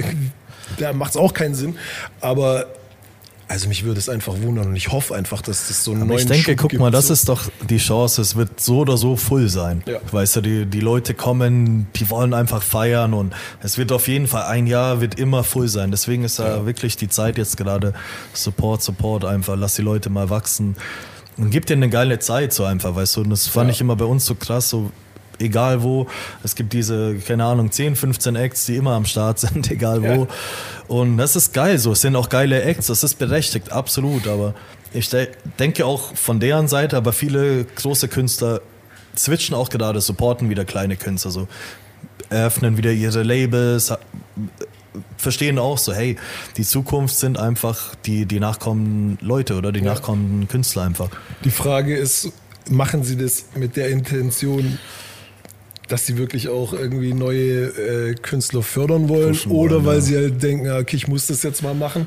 da macht es auch keinen Sinn. Aber also mich würde es einfach wundern und ich hoffe einfach, dass das so einen Aber neuen ich denke, Schub guck gibt, mal, das so. ist doch die Chance, es wird so oder so full sein. Ja. Weißt du, die, die Leute kommen, die wollen einfach feiern und es wird auf jeden Fall, ein Jahr wird immer full sein. Deswegen ist da Ja. wirklich die Zeit jetzt gerade, Support, Support einfach, lass die Leute mal wachsen und gib denen eine geile Zeit so einfach, weißt du. Und das fand Ja. ich immer bei uns so krass, so egal wo, es gibt diese, keine Ahnung, zehn, fünfzehn Acts, die immer am Start sind, egal wo. Ja. Und das ist geil so, es sind auch geile Acts, das ist berechtigt, absolut, aber ich de- denke auch von deren Seite, aber viele große Künstler switchen auch gerade, supporten wieder kleine Künstler, so eröffnen wieder ihre Labels, ha- verstehen auch so, hey, die Zukunft sind einfach die, die nachkommenden Leute oder die Ja. nachkommenden Künstler einfach. Die Frage ist, machen Sie das mit der Intention, dass Sie wirklich auch irgendwie neue äh, Künstler fördern wollen Pushen oder wollen, weil ja. Sie halt denken, ja, okay, ich muss das jetzt mal machen.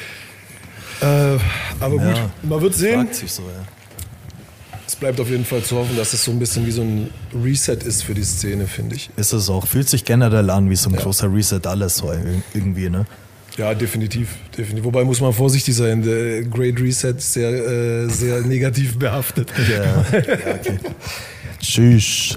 Äh, aber Ja, gut, man wird sehen. Fragt sich so, ja. Es bleibt auf jeden Fall zu hoffen, dass es so ein bisschen wie so ein Reset ist für die Szene, finde ich. Ist es auch. Fühlt sich generell an wie so ein Ja. großer Reset, alles so irgendwie, ne? Ja, definitiv, definitiv. Wobei muss man vorsichtig sein. Der Great Reset ist sehr, äh, sehr negativ behaftet. Ja, ja okay. Tschüss.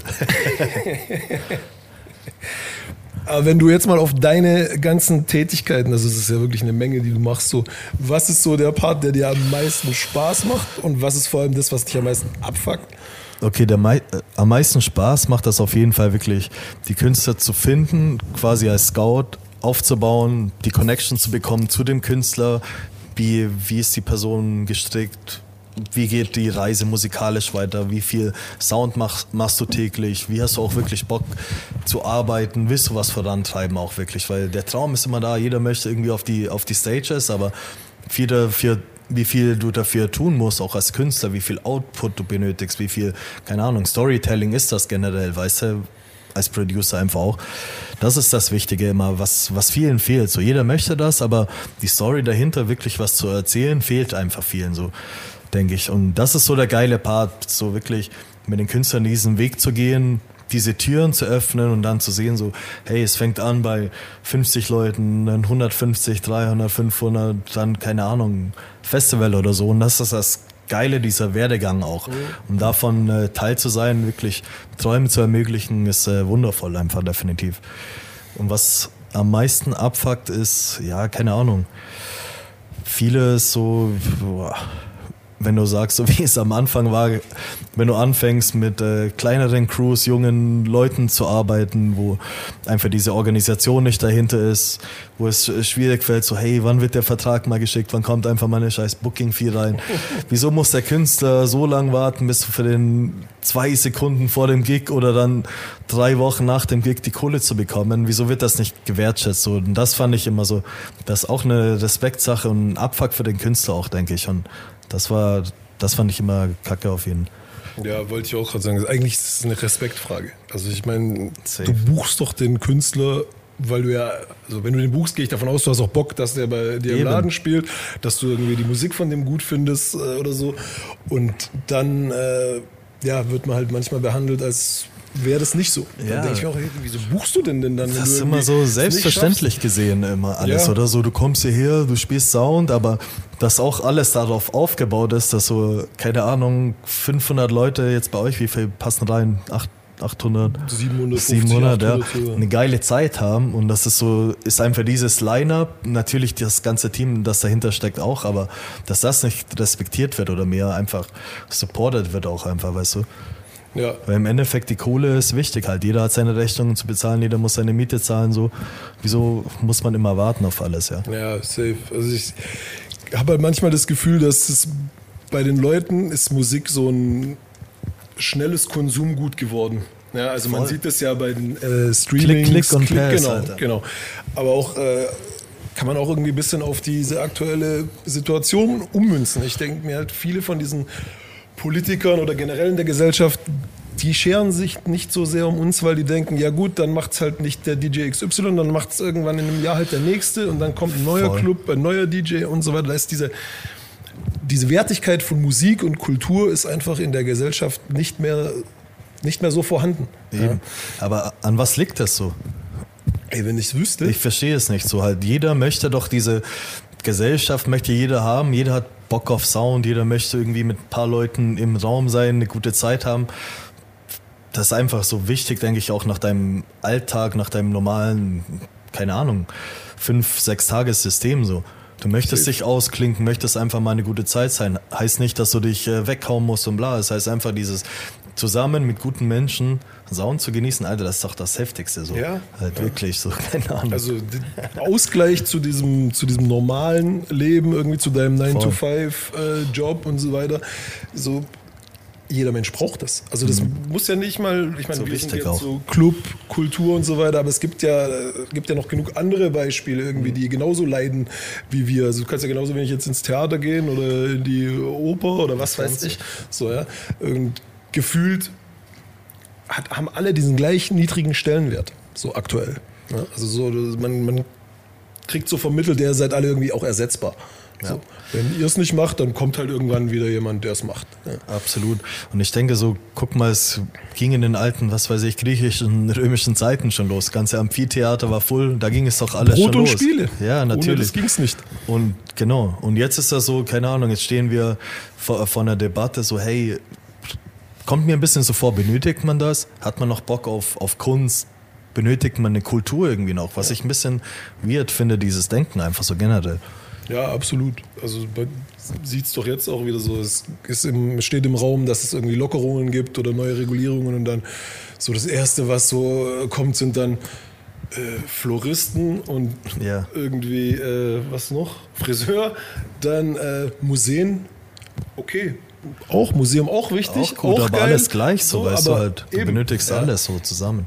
Aber wenn du jetzt mal auf deine ganzen Tätigkeiten, also es ist ja wirklich eine Menge, die du machst, so, was ist so der Part, der dir am meisten Spaß macht und was ist vor allem das, was dich am meisten abfuckt? Okay, der mei äh, am meisten Spaß macht das auf jeden Fall wirklich, die Künstler zu finden, quasi als Scout aufzubauen, die Connection zu bekommen zu dem Künstler, wie, wie ist die Person gestrickt, wie geht die Reise musikalisch weiter, wie viel Sound mach, machst du täglich, wie hast du auch wirklich Bock zu arbeiten, willst du was vorantreiben auch wirklich, weil der Traum ist immer da, jeder möchte irgendwie auf die, auf die Stages, aber viele, für wie viel du dafür tun musst, auch als Künstler, wie viel Output du benötigst, wie viel, keine Ahnung, Storytelling ist das generell, weißt du, als Producer einfach auch. Das ist das Wichtige immer, was, was vielen fehlt. So, jeder möchte das, aber die Story dahinter, wirklich was zu erzählen, fehlt einfach vielen, so, denke ich. Und das ist so der geile Part, so wirklich mit den Künstlern diesen Weg zu gehen, diese Türen zu öffnen und dann zu sehen, so, hey, es fängt an bei fünfzig Leuten, dann hundertfünfzig, dreihundert, fünfhundert, dann, keine Ahnung, Festival oder so. Und das ist das Geile, dieser Werdegang auch. Mhm. Um davon äh, Teil zu sein, wirklich Träume zu ermöglichen, ist äh, wundervoll einfach, definitiv. Und was am meisten abfuckt ist, ja, keine Ahnung, vieles so, boah, wenn du sagst, so wie es am Anfang war, wenn du anfängst mit äh, kleineren Crews, jungen Leuten zu arbeiten, wo einfach diese Organisation nicht dahinter ist, wo es schwierig fällt, so hey, wann wird der Vertrag mal geschickt, wann kommt einfach mal eine scheiß Booking-Fee rein? Wieso muss der Künstler so lange warten, bis für den zwei Sekunden vor dem Gig oder dann drei Wochen nach dem Gig die Kohle zu bekommen? Wieso wird das nicht gewertschätzt? So, und das fand ich immer so, das ist auch eine Respektsache und ein Abfuck für den Künstler auch, denke ich. Und das war, das fand ich immer kacke auf jeden Fall. Ja, wollte ich auch gerade sagen. Eigentlich ist es eine Respektfrage. Also ich meine, du buchst doch den Künstler, weil du ja, also wenn du den buchst, gehe ich davon aus, du hast auch Bock, dass der bei dir im Laden spielt, dass du irgendwie die Musik von dem gut findest äh, oder so. Und dann äh, ja, wird man halt manchmal behandelt, als wäre das nicht so. Ja. Dann denke ich mir auch, hey, wieso buchst du denn denn dann? Das ist immer so selbstverständlich gesehen, immer alles, ja. Oder so, du kommst hierher, du spielst Sound, aber dass auch alles darauf aufgebaut ist, dass so, keine Ahnung, fünfhundert Leute jetzt bei euch, wie viel passen rein? achthundert, siebenhundertfünfzig, siebenhundert, ja, achthundert, eine geile Zeit haben und das ist so, ist einfach dieses Line-Up, natürlich das ganze Team, das dahinter steckt auch, aber dass das nicht respektiert wird oder mehr einfach supported wird auch einfach, weißt du? Ja. Weil im Endeffekt die Kohle ist wichtig halt. Jeder hat seine Rechnungen zu bezahlen, jeder muss seine Miete zahlen. So. Wieso muss man immer warten auf alles? Ja, ja, safe. Also ich habe halt manchmal das Gefühl, dass es bei den Leuten ist Musik so ein schnelles Konsumgut geworden. Ja, also Voll. Man sieht das ja bei den äh, Streamings. Klick, Klick und Klick, Pass, genau, Alter. genau. Aber auch äh, kann man auch irgendwie ein bisschen auf diese aktuelle Situation ummünzen. Ich denke mir halt, viele von diesen Politikern oder generell in der Gesellschaft, die scheren sich nicht so sehr um uns, weil die denken, ja gut, dann macht es halt nicht der D J X Y, dann macht es irgendwann in einem Jahr halt der nächste und dann kommt ein neuer Voll. Club, ein neuer D J und so weiter. Da ist diese, diese Wertigkeit von Musik und Kultur ist einfach in der Gesellschaft nicht mehr, nicht mehr so vorhanden. Eben. Ja. Aber an was liegt das so? Ey, wenn ich es wüsste. Ich verstehe es nicht so. Halt, jeder möchte doch diese Gesellschaft, möchte jeder haben, jeder hat Bock auf Sound, jeder möchte irgendwie mit ein paar Leuten im Raum sein, eine gute Zeit haben. Das ist einfach so wichtig, denke ich, auch nach deinem Alltag, nach deinem normalen, keine Ahnung, fünf, sechs Tages-System so. Du möchtest dich ausklinken, möchtest einfach mal eine gute Zeit sein. Heißt nicht, dass du dich äh, weghauen musst und bla. Es heißt einfach dieses zusammen mit guten Menschen Sound zu genießen, Alter, das ist doch das Heftigste so. Ja. Halt ja. Wirklich so, keine Ahnung. Also Ausgleich zu diesem, zu diesem normalen Leben, irgendwie zu deinem nine to five Job und so weiter. So, jeder Mensch braucht das. Also das mhm. muss ja nicht mal, ich meine, so wir sind jetzt auch. so Club, Kultur und so weiter, aber es gibt ja, gibt ja noch genug andere Beispiele irgendwie, die genauso leiden wie wir. Also du kannst ja genauso wenig jetzt ins Theater gehen oder in die Oper oder was weiß ich. So, ja. Und gefühlt hat, haben alle diesen gleichen niedrigen Stellenwert, so aktuell. Ja, also so, man, man kriegt so vermittelt, der seid alle irgendwie auch ersetzbar. Ja. So. Wenn ihr es nicht macht, dann kommt halt irgendwann wieder jemand, der es macht. Ja. Absolut. Und ich denke so, guck mal, es ging in den alten, was weiß ich, griechischen, römischen Zeiten schon los. Das ganze Amphitheater war voll, da ging es doch alles Brot schon und los. Spiele. Ja, natürlich. Ohne das ging es nicht. Und genau. Und jetzt ist das so, keine Ahnung, jetzt stehen wir vor, vor einer Debatte so, hey, kommt mir ein bisschen so vor, benötigt man das? Hat man noch Bock auf, auf Kunst? Benötigt man eine Kultur irgendwie noch? Was ja. ich ein bisschen weird finde, dieses Denken einfach so generell. Ja, absolut. Also man sieht es doch jetzt auch wieder so, es ist im, steht im Raum, dass es irgendwie Lockerungen gibt oder neue Regulierungen und dann so das Erste, was so kommt, sind dann äh, Floristen und ja. irgendwie, äh, was noch? Friseur, dann äh, Museen, okay. Auch Museum, auch wichtig, auch gut, auch aber geil. Alles gleich so, so weißt du halt, du eben, benötigst ja. alles so zusammen.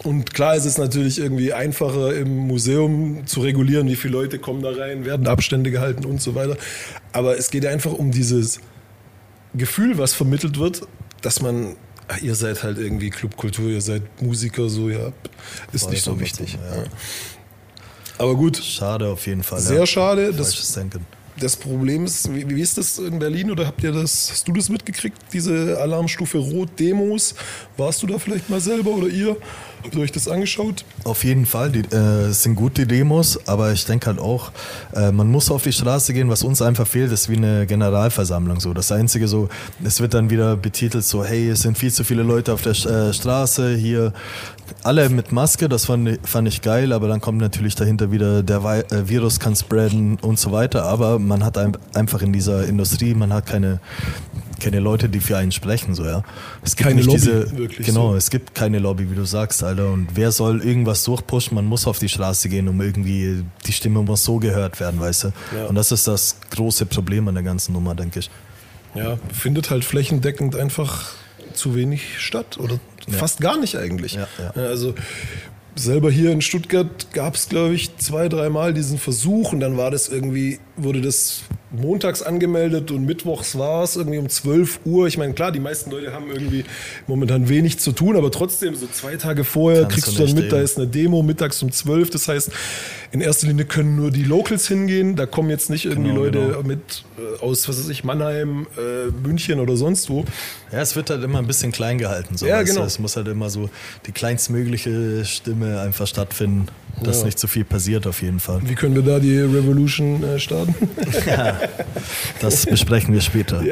Und klar ist es natürlich irgendwie einfacher im Museum zu regulieren, wie viele Leute kommen da rein, werden Abstände gehalten und so weiter. Aber es geht einfach um dieses Gefühl, was vermittelt wird, dass man, ach, ihr seid halt irgendwie Clubkultur, ihr seid Musiker, so, ja, ist Voll nicht so so wichtig. ja. Ja. Aber gut. Schade auf jeden Fall. Sehr ja. schade. Das, Denken. Das Problem ist, wie, wie ist das in Berlin oder habt ihr das, hast du das mitgekriegt, diese Alarmstufe Rot-Demos? Warst du da vielleicht mal selber oder ihr? Habt ihr euch das angeschaut? Auf jeden Fall, die, äh, es sind gute Demos, aber ich denke halt auch, äh, man muss auf die Straße gehen, was uns einfach fehlt, ist wie eine Generalversammlung. So. Das Einzige so, es wird dann wieder betitelt so, hey, es sind viel zu viele Leute auf der äh, Straße, hier alle mit Maske, das fand, fand ich geil, aber dann kommt natürlich dahinter wieder, der Vi- äh, Virus kann spreaden und so weiter, aber man hat ein, einfach in dieser Industrie, man hat keine keine Leute, die für einen sprechen, so, ja. Es gibt keine nicht Lobby, diese, wirklich. genau, so. Es gibt keine Lobby, wie du sagst, Alter. Und wer soll irgendwas durchpushen? Man muss auf die Straße gehen, um irgendwie, die Stimme muss so gehört werden, weißt du. Ja. Und das ist das große Problem an der ganzen Nummer, denke ich. Ja, findet halt flächendeckend einfach zu wenig statt oder Ja. fast gar nicht eigentlich. Ja, ja. Also selber hier in Stuttgart gab es, glaube ich, zwei, dreimal diesen Versuch und dann war das irgendwie, wurde das montags angemeldet und mittwochs war es irgendwie um zwölf Uhr. Ich meine, klar, die meisten Leute haben irgendwie momentan wenig zu tun, aber trotzdem so zwei Tage vorher Kannst kriegst du du dann nicht mit, da eben. ist eine Demo mittags um zwölf. Das heißt, in erster Linie können nur die Locals hingehen. Da kommen jetzt nicht irgendwie Genau, Leute genau. mit äh, aus, was weiß ich, Mannheim, äh, München oder sonst wo. Ja, es wird halt immer ein bisschen klein gehalten. So, Ja, weißt du. genau. Es muss halt immer so die kleinstmögliche Stimme einfach stattfinden, dass Ja. nicht zu viel passiert auf jeden Fall. Wie können wir da die Revolution äh, starten? Das besprechen wir später.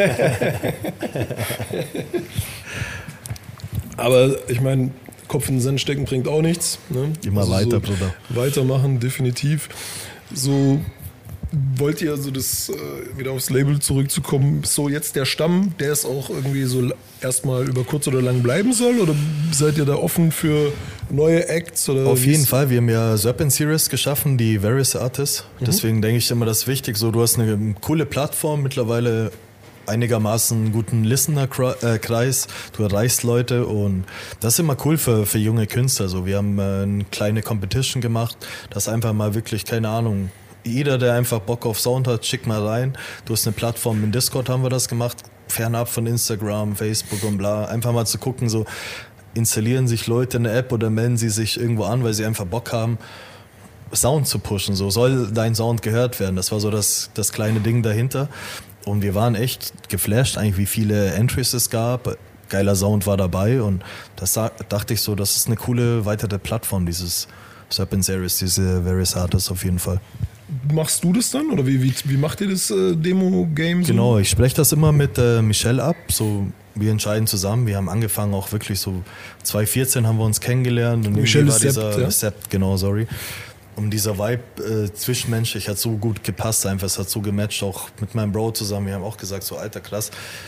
Aber ich meine, Kopf in den Sand stecken bringt auch nichts. Ne? Immer weiter, so Bruder. Weitermachen, definitiv. So wollt ihr also das äh, wieder aufs Label zurückzukommen, so jetzt der Stamm, der ist auch irgendwie so l- erstmal über kurz oder lang bleiben soll? Oder seid ihr da offen für neue Acts? Oder Auf wie jeden ist- Fall, wir haben ja Serpent Series geschaffen, die Various Artists. Deswegen denke ich immer, das ist wichtig. So, du hast eine coole Plattform, mittlerweile einigermaßen guten Listener-Kreis. Du erreichst Leute und das ist immer cool für, für junge Künstler. So, wir haben äh, eine kleine Competition gemacht, das einfach mal wirklich, keine Ahnung, jeder, der einfach Bock auf Sound hat, schick mal rein. Du hast eine Plattform, in Discord haben wir das gemacht, fernab von Instagram, Facebook und bla. Einfach mal zu gucken, so installieren sich Leute eine App oder melden sie sich irgendwo an, weil sie einfach Bock haben, Sound zu pushen. So soll dein Sound gehört werden. Das war so das, das kleine Ding dahinter. Und wir waren echt geflasht, eigentlich wie viele Entries es gab. Geiler Sound war dabei und das sa- dachte ich so, das ist eine coole weitere Plattform, dieses Serpent Series, diese Various Artists auf jeden Fall. Machst du das dann? Oder wie, wie, wie macht ihr das äh, Demo-Game? So? Genau, ich spreche das immer mit äh, Michelle ab. So, wir entscheiden zusammen. Wir haben angefangen auch wirklich so zwanzig vierzehn haben wir uns kennengelernt und Michelle irgendwie war ist dieser Sept, ja? Sept, genau, sorry. Und dieser Vibe äh, zwischenmenschlich hat so gut gepasst, einfach es hat so gematcht, auch mit meinem Bro zusammen. Wir haben auch gesagt, so alter krass,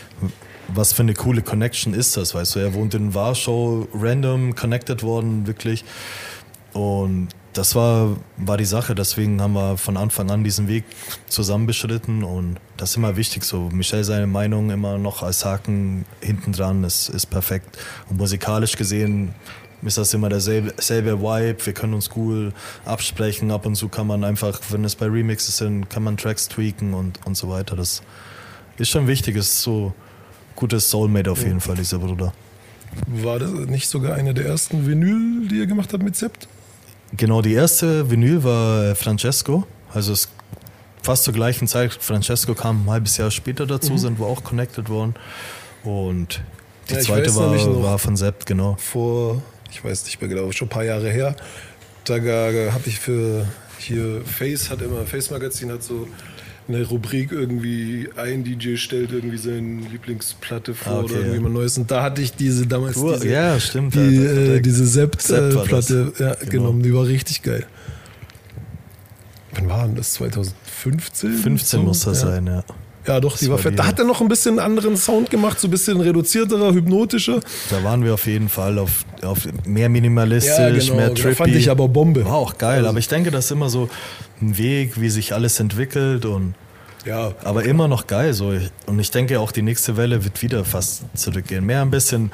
was für eine coole Connection ist das, weißt du? Er wohnt in Warschau, random connected worden, wirklich. Und das war, war die Sache, deswegen haben wir von Anfang an diesen Weg zusammen beschritten und das ist immer wichtig so. Michelle, seine Meinung immer noch als Haken hinten dran ist, ist perfekt. Und musikalisch gesehen ist das immer derselbe selbe Vibe, wir können uns cool absprechen, ab und zu kann man einfach, wenn es bei Remixes sind, kann man Tracks tweaken und, und so weiter. Das ist schon wichtig, ist so gutes Soulmate auf jeden Fall, dieser Bruder. War das nicht sogar eine der ersten Vinyl, die ihr gemacht habt mit Sept? Genau, die erste Vinyl war Francesco, also es fast zur gleichen Zeit. Francesco kam ein halbes Jahr später dazu, Mhm. sind wir auch connected worden. Und die Ja, ich zweite weiß war, nämlich noch. war von Sept, genau. Vor, ich weiß nicht mehr genau, schon ein paar Jahre her. Da habe ich für hier Face, hat immer, Face Magazin hat so eine Rubrik irgendwie, ein D J stellt irgendwie seine Lieblingsplatte vor Ah, okay, oder irgendwie ja. mal Neues. Und da hatte ich diese damals Cool, diese, ja, stimmt, die, ja, da- äh, da- diese Sept war das. Sept-Platte ja, Genau. genommen. Die war richtig geil. Wann war denn das? zwanzig fünfzehn? fünfzehn So? muss das ja. sein, ja. Ja, doch, die Das war war fett. die, Da ja. hat er noch ein bisschen anderen Sound gemacht, so ein bisschen reduzierterer, hypnotischer. Da waren wir auf jeden Fall auf, auf mehr minimalistisch, Ja, genau, mehr genau. trippy. Fand ich aber Bombe. War auch geil, Also- aber ich denke, das ist immer so ein Weg, wie sich alles entwickelt und Ja, aber immer noch geil so. Und ich denke auch, die nächste Welle wird wieder fast zurückgehen. Mehr ein bisschen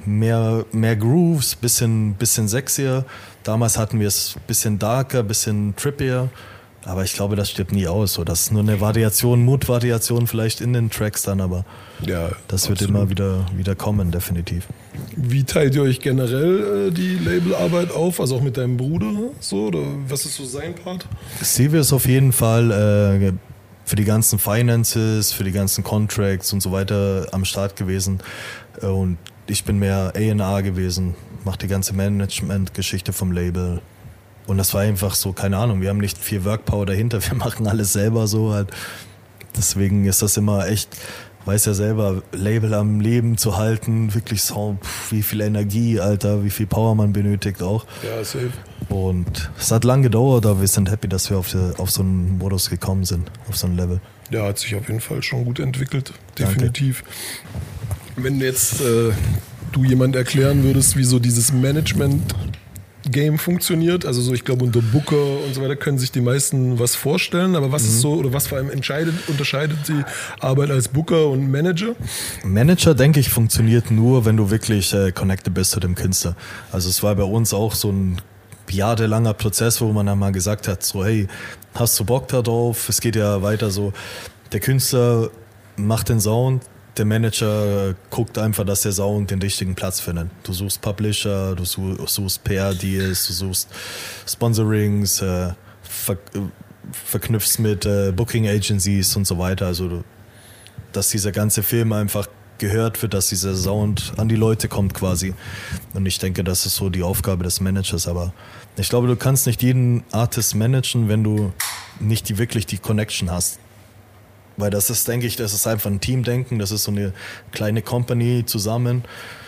mehr, mehr Grooves, bisschen, bisschen sexier. Damals hatten wir es bisschen darker, bisschen trippier. Aber ich glaube, das stirbt nie aus. So, das ist nur eine Variation, Mood-Variation vielleicht in den Tracks dann, aber ja, das wird absolut. immer wieder, wieder kommen, definitiv. Wie teilt ihr euch generell äh, die Labelarbeit auf? Also auch mit deinem Bruder so? Oder was ist so sein Part? Steve ist auf jeden Fall äh, für die ganzen Finances, für die ganzen Contracts und so weiter am Start gewesen. Äh, und ich bin mehr A und R gewesen, mache die ganze Management-Geschichte vom Label. Und das war einfach so, keine Ahnung, wir haben nicht viel Workpower dahinter, wir machen alles selber so halt. Deswegen ist das immer echt, weiß ja selber, Label am Leben zu halten, wirklich so, pff, wie viel Energie, Alter, wie viel Power man benötigt auch. Ja, safe. Und es hat lang gedauert, aber wir sind happy, dass wir auf, die, auf so einen Modus gekommen sind, auf so ein Level. Ja, hat sich auf jeden Fall schon gut entwickelt, definitiv. Danke. Wenn jetzt äh, du jemand erklären würdest, wie so dieses Management Game funktioniert, also so, ich glaube unter Booker und so weiter können sich die meisten was vorstellen, aber was mhm. ist so, oder was vor allem entscheidet, unterscheidet die Arbeit als Booker und Manager? Manager, denke ich, funktioniert nur, wenn du wirklich äh, connected bist zu dem Künstler. Also es war bei uns auch so ein jahrelanger Prozess, wo man dann mal gesagt hat, so hey, hast du Bock da drauf? Es geht ja weiter so, der Künstler macht den Sound, der Manager guckt einfach, dass der Sound den richtigen Platz findet. Du suchst Publisher, du suchst P R-Deals, du suchst Sponsorings, äh, ver verknüpfst mit äh, Booking-Agencies und so weiter. Also, du, dass dieser ganze Film einfach gehört wird, dass dieser Sound an die Leute kommt quasi. Und ich denke, das ist so die Aufgabe des Managers. Aber ich glaube, du kannst nicht jeden Artist managen, wenn du nicht die, wirklich die Connection hast. Weil das ist, denke ich, das ist einfach ein Teamdenken, das ist so eine kleine Company zusammen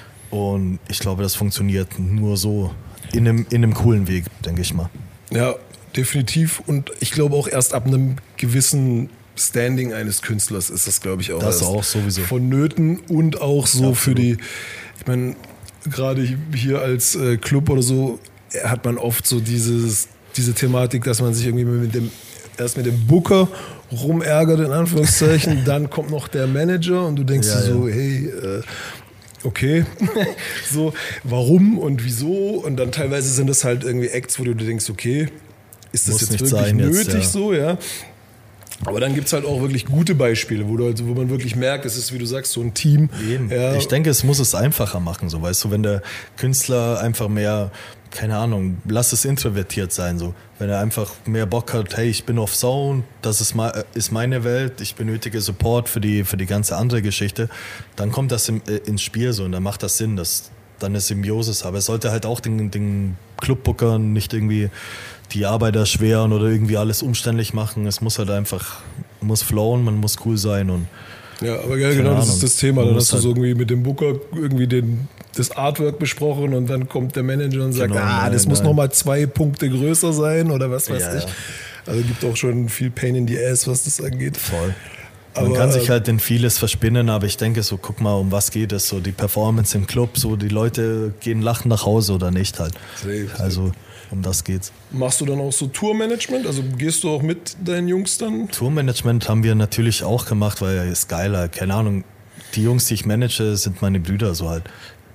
und ich glaube, das funktioniert nur so in einem, in einem coolen Weg, denke ich mal. Ja, definitiv und ich glaube auch erst ab einem gewissen Standing eines Künstlers ist das, glaube ich, auch, das auch sowieso vonnöten und auch so ja, für die, ich meine, gerade hier als äh, Club oder so hat man oft so dieses, diese Thematik, dass man sich irgendwie mit dem erst mit dem Booker rumärgert, in Anführungszeichen, dann kommt noch der Manager und du denkst ja, dir so, ja. hey, äh, okay, so, warum und wieso? Und dann teilweise sind das halt irgendwie Acts, wo du dir denkst, okay, ist das Muss jetzt wirklich sein nötig jetzt, ja. so, ja? Aber dann gibt es halt auch wirklich gute Beispiele, wo, du halt, wo man wirklich merkt, es ist, wie du sagst, so ein Team. Ja. Ich denke, es muss es einfacher machen, so, weißt du, wenn der Künstler einfach mehr, keine Ahnung, lass es introvertiert sein, so. Wenn er einfach mehr Bock hat, hey, ich bin auf Sound, das ist, ma- ist meine Welt, ich benötige Support für die, für die ganze andere Geschichte, dann kommt das im, äh, ins Spiel so und dann macht das Sinn, dass dann eine Symbiosis. Aber es sollte halt auch den, den Clubbookern nicht irgendwie die Arbeit erschweren oder irgendwie alles umständlich machen. Es muss halt einfach, muss flowen, man muss cool sein und ja, aber ja, genau, das ist das Thema. Dann hast du so irgendwie mit dem Booker irgendwie den, das Artwork besprochen und dann kommt der Manager und sagt, genau, ah, nein, das muss nein. nochmal zwei Punkte größer sein oder was weiß ja, ich. Ja. Also gibt auch schon viel Pain in the Ass, was das angeht. Voll. Man Aber, kann sich halt in vieles verspinnen, aber ich denke so, guck mal, um was geht es? So die Performance im Club, so die Leute gehen lachen nach Hause oder nicht halt. Safe, also um das geht's. Machst du dann auch so Tourmanagement? Also gehst du auch mit deinen Jungs dann? Tourmanagement haben wir natürlich auch gemacht, weil es ist geiler. Keine Ahnung, die Jungs, die ich manage, sind meine Brüder so halt.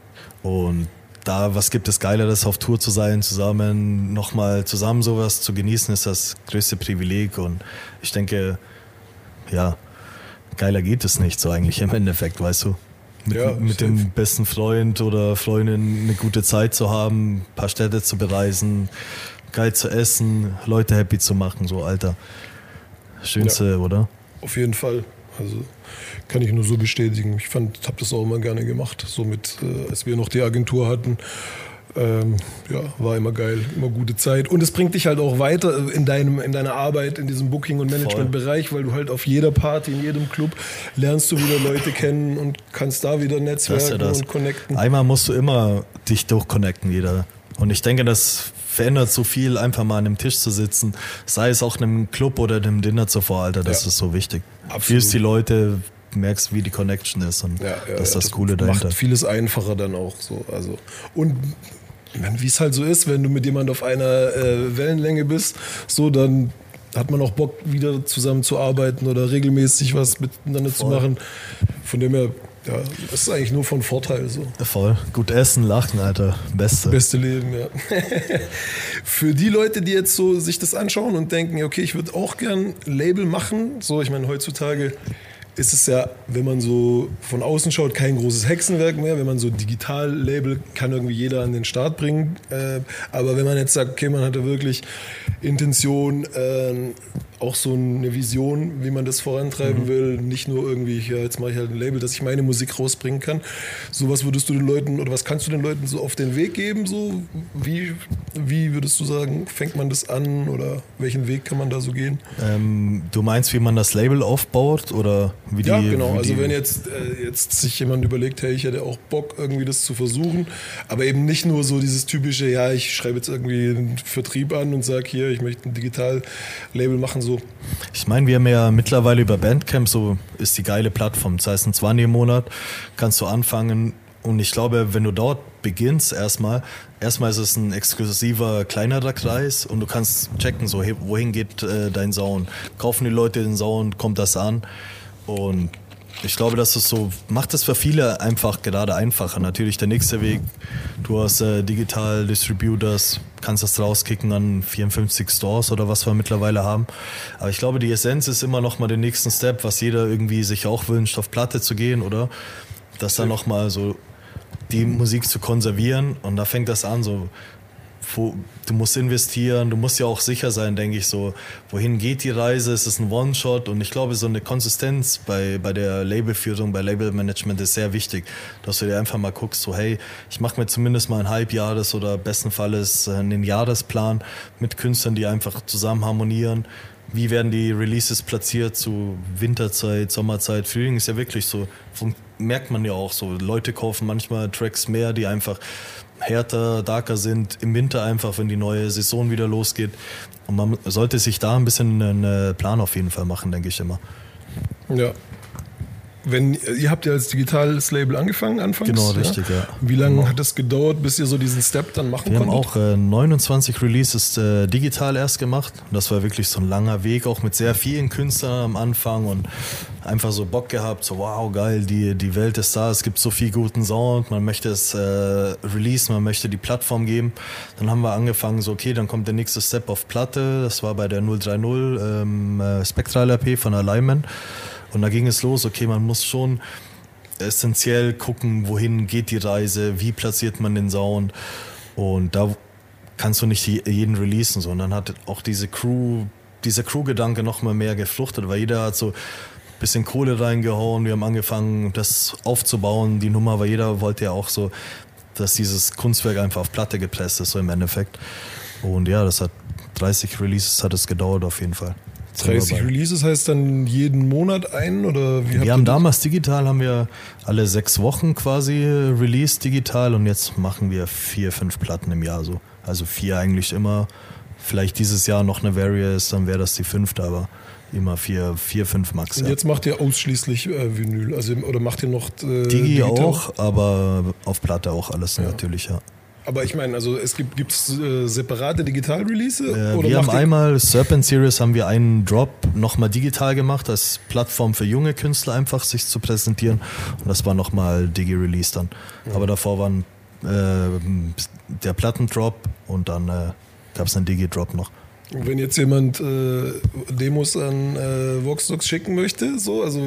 Und da, was gibt es Geileres, auf Tour zu sein, zusammen, nochmal zusammen sowas zu genießen, ist das größte Privileg. Und ich denke, ja, geiler geht es nicht so eigentlich im Endeffekt, weißt du. Mit, ja, mit dem besten Freund oder Freundin eine gute Zeit zu haben, ein paar Städte zu bereisen, geil zu essen, Leute happy zu machen, so Alter. Schönste, ja, oder? Auf jeden Fall. Also kann ich nur so bestätigen. Ich fand, habe das auch immer gerne gemacht. So mit, äh, als wir noch die Agentur hatten. Ähm, ja, war immer geil, immer gute Zeit. Und es bringt dich halt auch weiter in, deinem, in deiner Arbeit, in diesem Booking- und Management-Bereich, weil du halt auf jeder Party, in jedem Club lernst du wieder Leute kennen und kannst da wieder netzwerken ja und connecten. Einmal musst du immer dich durchconnecten wieder. Und ich denke, das verändert so viel, einfach mal an einem Tisch zu sitzen, sei es auch in einem Club oder in einem Dinner zuvor, Alter, das ja. ist so wichtig. Absolut. Fühlst die Leute, merkst, wie die Connection ist und ja, ja, das ist das, das Coole dahinter. Macht vieles einfacher dann auch so. Also. Und wie es halt so ist, wenn du mit jemandem auf einer äh, Wellenlänge bist, so dann hat man auch Bock, wieder zusammen zu arbeiten oder regelmäßig was miteinander Voll. zu machen. Von dem her Ja, das ist eigentlich nur von Vorteil so. Voll. Gut essen, lachen, Alter. Beste. Beste Leben, ja. Für die Leute, die jetzt so sich das anschauen und denken, okay, ich würde auch gern Label machen. So, ich meine, heutzutage ist es ja, wenn man so von außen schaut, kein großes Hexenwerk mehr. Wenn man so Digital-Label kann irgendwie jeder an den Start bringen. Äh, aber wenn man jetzt sagt, okay, man hatte wirklich Intention, äh, auch so eine Vision, wie man das vorantreiben mhm. will, nicht nur irgendwie, ja, jetzt mache ich halt ein Label, dass ich meine Musik rausbringen kann. So, was würdest du den Leuten oder was kannst du den Leuten so auf den Weg geben? So, wie, wie würdest du sagen, fängt man das an oder welchen Weg kann man da so gehen? Ähm, du meinst, wie man das Label aufbaut oder wie die? Ja, genau. Wie also die, wenn jetzt, äh, jetzt sich jemand überlegt, hey, ich hätte auch Bock, irgendwie das zu versuchen, aber eben nicht nur so dieses typische, ja, ich schreibe jetzt irgendwie einen Vertrieb an und sage hier, ich möchte ein Digital-Label machen, so. Ich meine, wir haben ja mittlerweile über Bandcamp, so ist die geile Plattform. Das heißt, ein zwanzig im Monat kannst du anfangen und ich glaube, wenn du dort beginnst erstmal, erstmal ist es ein exklusiver, kleinerer Kreis und du kannst checken, so, hey, wohin geht äh, dein Sound? Kaufen die Leute den Sound, kommt das an? Und ich glaube, dass es so, macht es für viele einfach gerade einfacher. Natürlich der nächste Weg, du hast äh, Digital Distributors, kannst das rauskicken an vierundfünfzig Stores oder was wir mittlerweile haben. Aber ich glaube, die Essenz ist immer noch mal der nächsten Step, was jeder irgendwie sich auch wünscht, auf Platte zu gehen, oder? Das dann noch mal so die Musik zu konservieren und da fängt das an, so wo, du musst investieren, du musst ja auch sicher sein, denke ich, so, wohin geht die Reise, ist es ein One-Shot und ich glaube, so eine Konsistenz bei, bei der Labelführung, bei Labelmanagement ist sehr wichtig, dass du dir einfach mal guckst, so hey, ich mache mir zumindest mal ein Halbjahres- oder bestenfalls einen Jahresplan mit Künstlern, die einfach zusammen harmonieren. Wie werden die Releases platziert zu Winterzeit, Sommerzeit, Frühling ist ja wirklich so, merkt man ja auch so, Leute kaufen manchmal Tracks mehr, die einfach härter, darker sind, im Winter einfach, wenn die neue Saison wieder losgeht. Und man sollte sich da ein bisschen einen Plan auf jeden Fall machen, denke ich immer. Ja. Wenn, ihr habt ja als digitales Label angefangen, anfangs. Genau, richtig, ja. ja. Wie lange genau. hat es gedauert, bis ihr so diesen Step dann machen Wir konntet? Wir haben auch äh, neunundzwanzig Releases äh, digital erst gemacht. Das war wirklich so ein langer Weg, auch mit sehr vielen Künstlern am Anfang und einfach so Bock gehabt, so wow, geil, die, die Welt ist da, es gibt so viel guten Sound, man möchte es äh, releasen, man möchte die Plattform geben. Dann haben wir angefangen, so okay, dann kommt der nächste Step auf Platte, das war bei der null drei null ähm, äh, Spectral R P von Alignment. Und da ging es los, okay, man muss schon essentiell gucken, wohin geht die Reise, wie platziert man den Sound. Und da kannst du nicht jeden releasen. So. Und dann hat auch diese Crew, dieser Crew-Gedanke noch mal mehr gefruchtet, weil jeder hat so ein bisschen Kohle reingehauen. Wir haben angefangen, das aufzubauen, die Nummer, weil jeder wollte ja auch so, dass dieses Kunstwerk einfach auf Platte gepresst ist, so im Endeffekt. Und ja, das hat dreißig Releases hat es gedauert auf jeden Fall. dreißig Releases heißt dann jeden Monat einen oder wie? Wir haben damals digital, haben wir alle sechs Wochen quasi released digital und jetzt machen wir vier, fünf Platten im Jahr so. Also vier eigentlich immer. Vielleicht dieses Jahr noch eine Various, dann wäre das die fünfte, aber immer vier, vier, fünf Max. Und ja. jetzt macht ihr ausschließlich äh, Vinyl, also oder macht ihr noch äh, Digi digital? Auch, aber auf Platte auch alles ja. natürlich, ja. Aber ich meine, also es gibt gibt's äh, separate Digital-Release? Äh, wir haben einmal, Serpent Series haben wir einen Drop nochmal digital gemacht, als Plattform für junge Künstler einfach sich zu präsentieren. Und das war nochmal Digi-Release dann. Ja. Aber davor war äh, der Plattendrop und dann äh, gab es einen Digi-Drop noch. Wenn jetzt jemand äh, Demos an äh, Voxdocs schicken möchte, so, also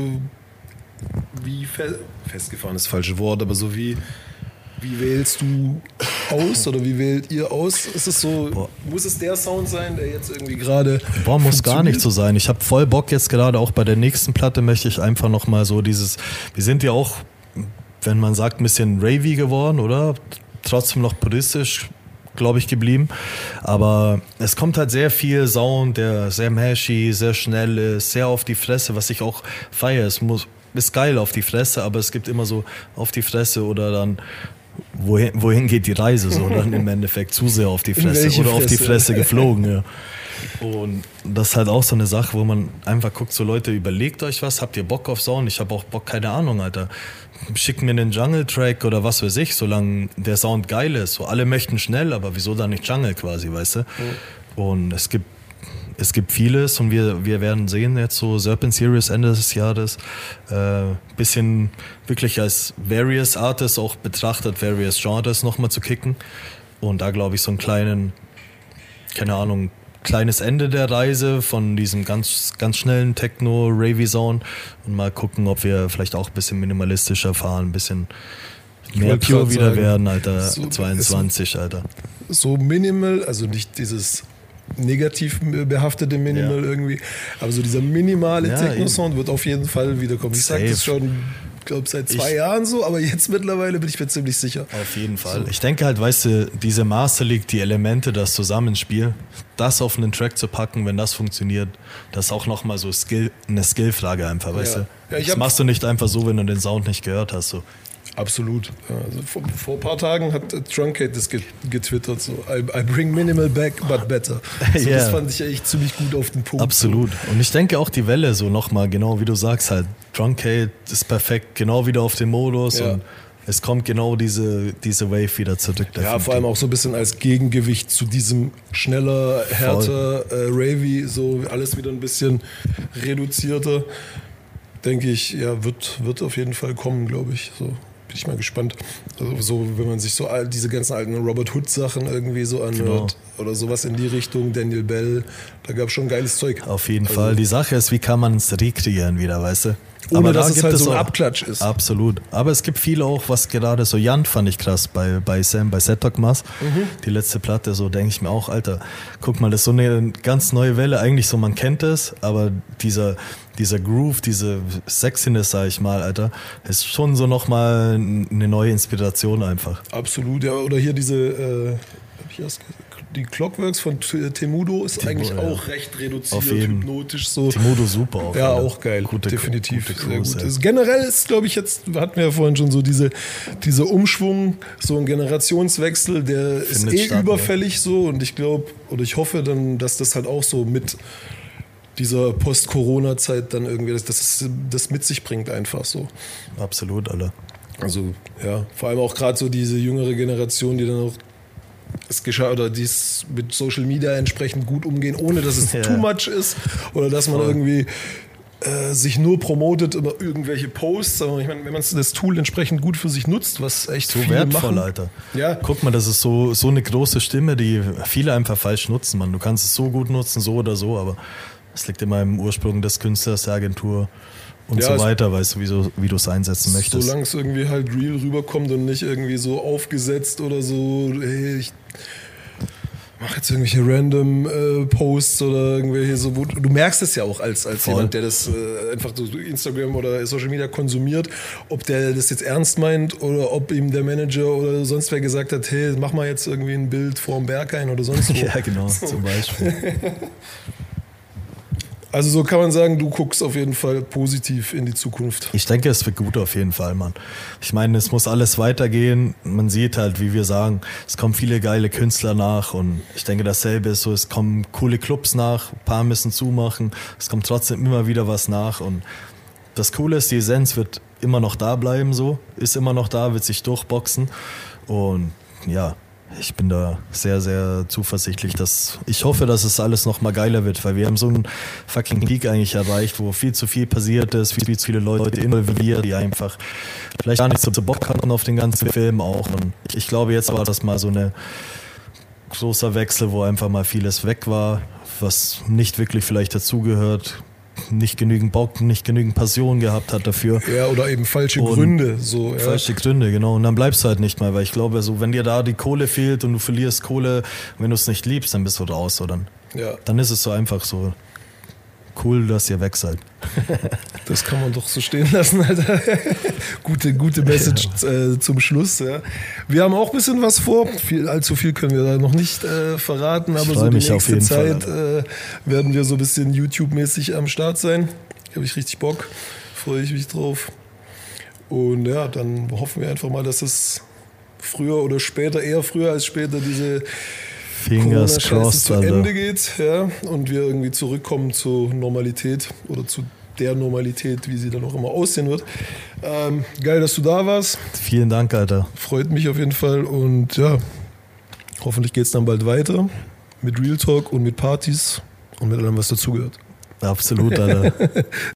wie fe- festgefahren ist das falsche Wort, aber so wie Wie wählst du aus oder wie wählt ihr aus? Ist es so, Boah. muss es der Sound sein, der jetzt irgendwie gerade Boah, muss gar nicht so sein. Ich habe voll Bock jetzt gerade auch bei der nächsten Platte möchte ich einfach nochmal so dieses, wir sind ja auch, wenn man sagt, ein bisschen ravey geworden, oder? Trotzdem noch puristisch, glaube ich, geblieben. Aber es kommt halt sehr viel Sound, der sehr mashy, sehr schnell ist, sehr auf die Fresse, was ich auch feiere. Es muss, ist geil auf die Fresse, aber es gibt immer so auf die Fresse oder dann Wohin, wohin geht die Reise so dann im Endeffekt zu sehr auf die Fresse oder Fresse? auf die Fresse geflogen, ja. Und das ist halt auch so eine Sache, wo man einfach guckt, so Leute, überlegt euch was, habt ihr Bock auf Sound? Ich habe auch Bock, keine Ahnung, Alter. Schickt mir einen Jungle-Track oder was weiß ich, solange der Sound geil ist. So, alle möchten schnell, aber wieso dann nicht Jungle quasi, weißt du? Mhm. Und es gibt es gibt vieles und wir, wir werden sehen jetzt so Serpent Series Ende des Jahres, äh, bisschen wirklich als Various Artists auch betrachtet, Various Genres nochmal zu kicken und da glaube ich so einen kleinen, keine Ahnung, kleines Ende der Reise von diesem ganz, ganz schnellen Techno-Ravey-Sound und mal gucken, ob wir vielleicht auch ein bisschen minimalistischer fahren, ein bisschen mehr Pure wieder sagen, werden, Alter, so, zweiundzwanzig, so, Alter. So minimal, also nicht dieses negativ behaftete Minimal ja. irgendwie, aber so dieser minimale ja, Techno-Sound wird auf jeden Fall wiederkommen. Ich sage das schon, glaube seit zwei ich, Jahren so, aber jetzt mittlerweile bin ich mir ziemlich sicher. Auf jeden Fall. So. Ich denke halt, weißt du, diese Master League, die Elemente, das Zusammenspiel, das auf einen Track zu packen, wenn das funktioniert, das ist auch nochmal so Skill, eine Skillfrage einfach, weißt ja. du. Ja, das machst du nicht einfach so, wenn du den Sound nicht gehört hast. So. Absolut. Also vor, vor ein paar Tagen hat Truncate das getwittert, so I, I bring minimal back, but better. So, yeah. Das fand ich echt ziemlich gut auf den Punkt. Absolut. Und ich denke auch die Welle so nochmal, genau wie du sagst halt, Truncate ist perfekt, genau wieder auf den Modus ja. und es kommt genau diese, diese Wave wieder zurück. Ja, vor allem auch so ein bisschen als Gegengewicht zu diesem schneller, härter äh, Ravey, so alles wieder ein bisschen reduzierter. Denke ich, ja, wird, wird auf jeden Fall kommen, glaube ich, so. Bin ich mal gespannt. Also so, wenn man sich so all diese ganzen alten Robert Hood Sachen irgendwie so anhört genau. oder sowas in die Richtung, Daniel Bell, da gab es schon geiles Zeug. Auf jeden also, Fall. Die Sache ist, wie kann man es rekreieren wieder, weißt du? Ohne aber dass da es halt so ein Abklatsch ist. Absolut. Aber es gibt viele auch, was gerade so, Jan fand ich krass bei, bei Sam, bei Set Talk Mass, mhm. die letzte Platte, so denke ich mir auch, Alter, guck mal, das ist so eine ganz neue Welle, eigentlich so, man kennt es, aber dieser, dieser Groove, diese Sexiness, sag ich mal, Alter, ist schon so nochmal eine neue Inspiration einfach. Absolut, ja, oder hier diese, äh, hab ich erst gesagt? Die Clockworks von Temudo ist Temudo, eigentlich auch ja. recht reduziert, hypnotisch so. Temudo super auch. Ja, auch geil. Gute, definitiv. Gute Cruise, sehr gut. Ja. Generell ist, glaube ich, jetzt, hatten wir ja vorhin schon so diese, diese Umschwung, so ein Generationswechsel, der Findet ist eh statt, überfällig ja. so und ich glaube, oder ich hoffe dann, dass das halt auch so mit dieser Post-Corona-Zeit dann irgendwie, dass das, das mit sich bringt einfach so. Absolut, alle. Also, ja, vor allem auch gerade so diese jüngere Generation, die dann auch es geschah oder dies mit Social Media entsprechend gut umgehen, ohne dass es ja. too much ist oder dass man irgendwie äh, sich nur promotet über irgendwelche Posts. Aber ich meine, wenn man das Tool entsprechend gut für sich nutzt, was echt so viele wertvoll, machen. Alter. Ja. Guck mal, das ist so, so eine große Stimme, die viele einfach falsch nutzen. Man, du kannst es so gut nutzen, so oder so, aber es liegt immer im Ursprung des Künstlers, der Agentur. Und ja, so weiter, weißt du, wie, so, wie du es einsetzen möchtest. Solange es irgendwie halt real rüberkommt und nicht irgendwie so aufgesetzt oder so, hey, ich mach jetzt irgendwelche random äh, Posts oder irgendwelche so, wo, du merkst es ja auch als, als jemand, der das äh, einfach so Instagram oder Social Media konsumiert, ob der das jetzt ernst meint oder ob ihm der Manager oder sonst wer gesagt hat, hey, mach mal jetzt irgendwie ein Bild vorm Berghain oder sonst wo. Ja, genau, so. Zum Beispiel. Also so kann man sagen, du guckst auf jeden Fall positiv in die Zukunft. Ich denke, es wird gut auf jeden Fall, Mann. Ich meine, es muss alles weitergehen. Man sieht halt, wie wir sagen, es kommen viele geile Künstler nach und ich denke, dasselbe ist so, es kommen coole Clubs nach, ein paar müssen zumachen, es kommt trotzdem immer wieder was nach und das Coole ist, die Essenz wird immer noch da bleiben, so, ist immer noch da, wird sich durchboxen und ja, ich bin da sehr, sehr zuversichtlich, dass ich hoffe, dass es alles noch mal geiler wird, weil wir haben so einen fucking Peak eigentlich erreicht, wo viel zu viel passiert ist, viel, viel zu viele Leute involviert, die einfach vielleicht gar nicht so Bock hatten auf den ganzen Film auch. Und ich glaube, jetzt war das mal so ein großer Wechsel, wo einfach mal vieles weg war, was nicht wirklich vielleicht dazugehört. Nicht genügend Bock, nicht genügend Passion gehabt hat dafür. Ja, oder eben falsche und Gründe. So, ja. Falsche Gründe, genau. Und dann bleibst du halt nicht mehr, weil ich glaube, so, wenn dir da die Kohle fehlt und du verlierst Kohle, wenn du es nicht liebst, dann bist du raus. So, dann, ja. dann ist es so einfach so cool, dass ihr weg seid. Das kann man doch so stehen lassen, Alter. gute, gute Message ja. äh, zum Schluss. Ja. Wir haben auch ein bisschen was vor. Viel, allzu viel können wir da noch nicht äh, verraten, aber so die nächste Zeit Fall, äh, werden wir so ein bisschen YouTube-mäßig am Start sein. Da habe ich richtig Bock. Freue ich mich drauf. Und ja, dann hoffen wir einfach mal, dass es früher oder später, eher früher als später, diese Fingers crossed zu Ende geht, ja, und wir irgendwie zurückkommen zur Normalität oder zu der Normalität, wie sie dann auch immer aussehen wird. Ähm, geil, dass du da warst. Vielen Dank, Alter. Freut mich auf jeden Fall und ja, hoffentlich geht es dann bald weiter mit Real Talk und mit Partys Und mit allem, was dazugehört. Absolut, Alter.